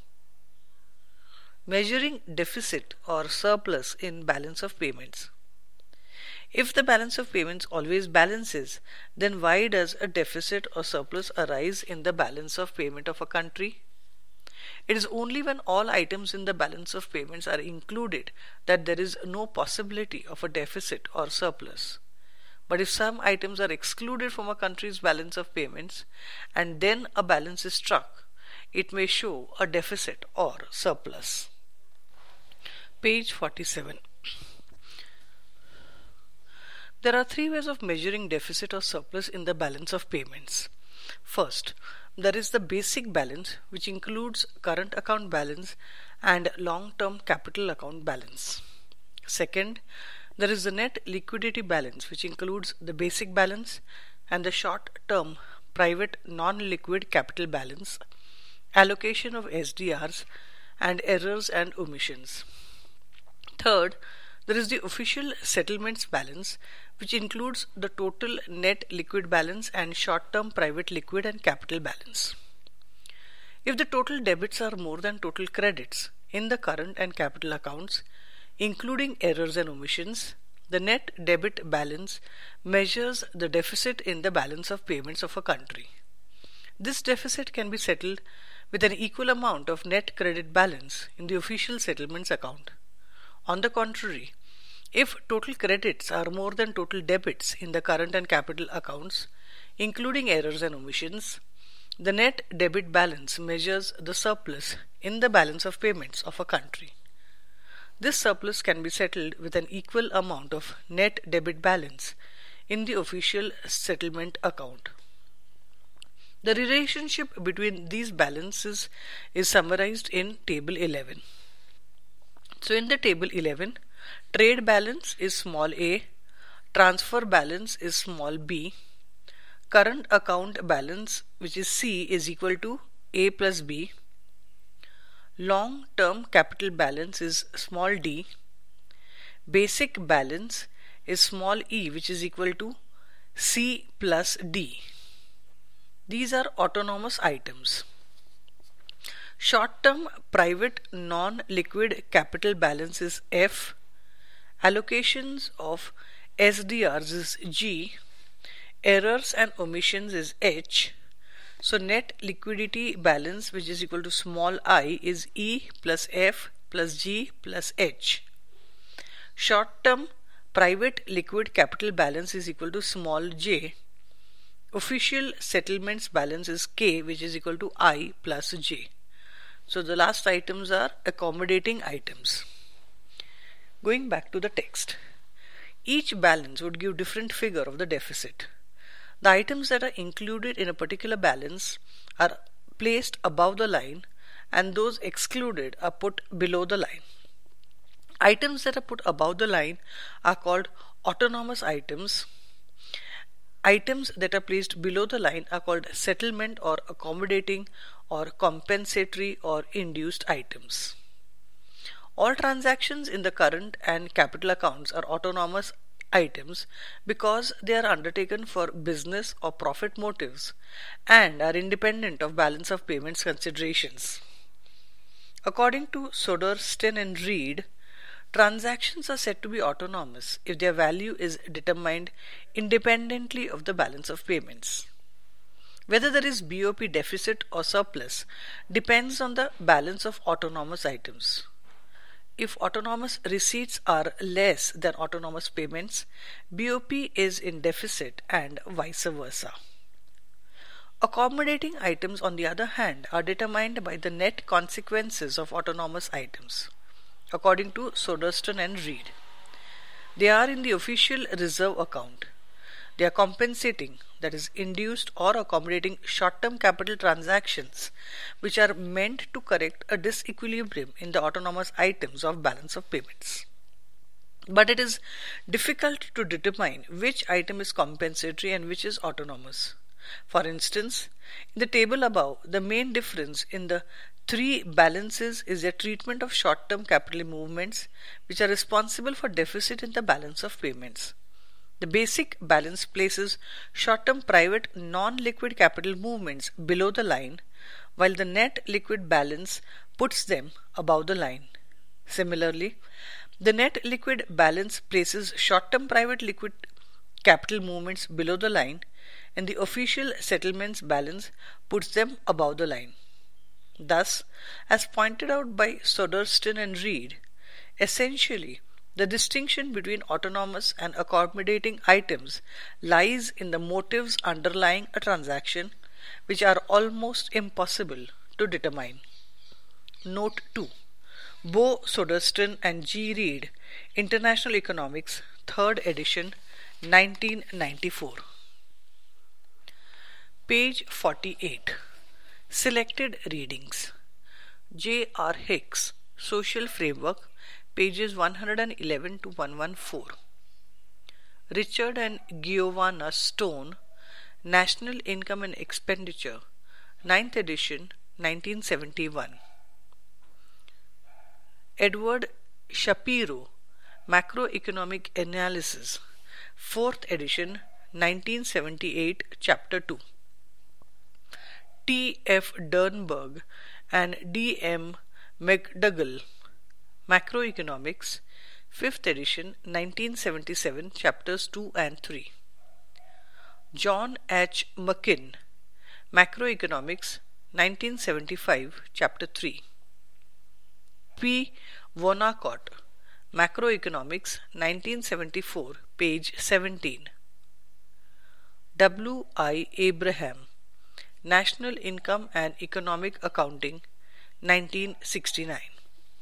Measuring deficit or surplus in balance of payments. If the balance of payments always balances, then why does a deficit or surplus arise in the balance of payment of a country? It is only when all items in the balance of payments are included that there is no possibility of a deficit or surplus. But if some items are excluded from a country's balance of payments and then a balance is struck, it may show a deficit or surplus. Page forty-seven. There are three ways of measuring deficit or surplus in the balance of payments. First, there is the basic balance, which includes current account balance and long-term capital account balance. Second, there is the net liquidity balance, which includes the basic balance and the short-term private non-liquid capital balance, allocation of S D Rs, and errors and omissions. Third, there is the official settlements balance, which includes the total net liquid balance and short-term private liquid and capital balance. If the total debits are more than total credits in the current and capital accounts, including errors and omissions, the net debit balance measures the deficit in the balance of payments of a country. This deficit can be settled with an equal amount of net credit balance in the official settlements account. On the contrary, if total credits are more than total debits in the current and capital accounts, including errors and omissions, the net debit balance measures the surplus in the balance of payments of a country. This surplus can be settled with an equal amount of net debit balance in the official settlement account. The relationship between these balances is summarized in Table eleven. So in the Table eleven, trade balance is small a, transfer balance is small b, current account balance, which is C, is equal to a plus b, long-term capital balance is small d, basic balance is small e, which is equal to C plus d. These are autonomous items. Short-term private non-liquid capital balance is F, allocations of S D Rs is G, errors and omissions is H. So net liquidity balance, which is equal to small I, is E plus F plus G plus H. Short-term private liquid capital balance is equal to small j. Official settlements balance is K, which is equal to I plus J. So the last items are accommodating items. Going back to the text. Each balance would give different figure of the deficit. The items that are included in a particular balance are placed above the line and those excluded are put below the line. Items that are put above the line are called autonomous items. Items that are placed below the line are called settlement or accommodating or compensatory or induced items. All transactions in the current and capital accounts are autonomous items because they are undertaken for business or profit motives and are independent of balance of payments considerations. According to Soderstrom and Reed, transactions are said to be autonomous if their value is determined independently of the balance of payments. Whether there is B O P deficit or surplus depends on the balance of autonomous items. If autonomous receipts are less than autonomous payments, B O P is in deficit and vice versa. Accommodating items, on the other hand, are determined by the net consequences of autonomous items, according to Soderstrom and Reed. They are in the official reserve account. They are compensating, that is, induced or accommodating short-term capital transactions which are meant to correct a disequilibrium in the autonomous items of balance of payments. But it is difficult to determine which item is compensatory and which is autonomous. For instance, in the table above, the main difference in the three balances is their treatment of short-term capital movements which are responsible for deficit in the balance of payments. The basic balance places short-term private non-liquid capital movements below the line, while the net liquid balance puts them above the line. Similarly, the net liquid balance places short-term private liquid capital movements below the line, and the official settlements balance puts them above the line. Thus, as pointed out by Soderstrom and Reed, essentially, the distinction between autonomous and accommodating items lies in the motives underlying a transaction, which are almost impossible to determine. Note two. Bo, Soderstrom and G. Reed, International Economics, third edition, nineteen ninety-four. Page forty-eight. Selected readings. J. R. Hicks, Social Framework, pages one eleven to one fourteen. Richard and Giovanna Stone, National Income and Expenditure, ninth edition, nineteen seventy-one. Edward Shapiro, Macroeconomic Analysis, fourth edition, nineteen seventy-eight, chapter two. T. F. Dernberg and D. M. McDougall, Macroeconomics, fifth edition, nineteen seventy-seven, chapters two and three. John H. McKin, Macroeconomics, nineteen seventy-five, Chapter three. P. Vonnegut, Macroeconomics, nineteen seventy-four, page seventeen. W. I. Abraham, National Income and Economic Accounting, nineteen sixty-nine.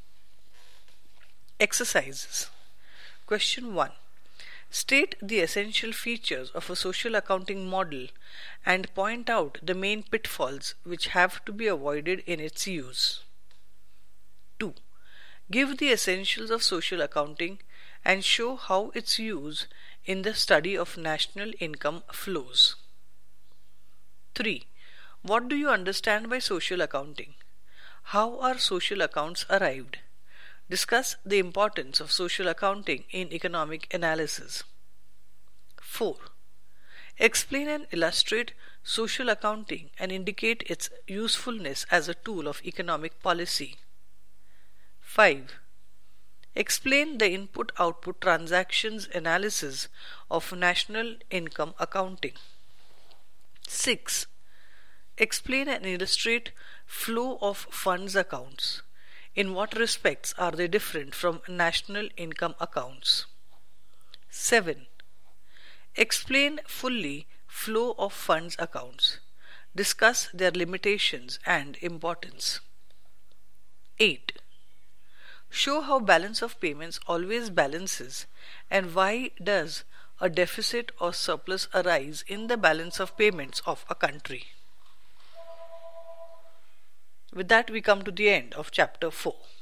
Exercises. Question one. State the essential features of a social accounting model and point out the main pitfalls which have to be avoided in its use. two. Give the essentials of social accounting and show how its use in the study of national income flows. three. What do you understand by social accounting? How are social accounts arrived? Discuss the importance of social accounting in economic analysis. four. Explain and illustrate social accounting and indicate its usefulness as a tool of economic policy. five. Explain the input-output transactions analysis of national income accounting. six. Explain and illustrate flow of funds accounts. In what respects are they different from national income accounts? seven. Explain fully flow of funds accounts. Discuss their limitations and importance. eight. Show how balance of payments always balances and why does a deficit or surplus arise in the balance of payments of a country. With that, we come to the end of Chapter four.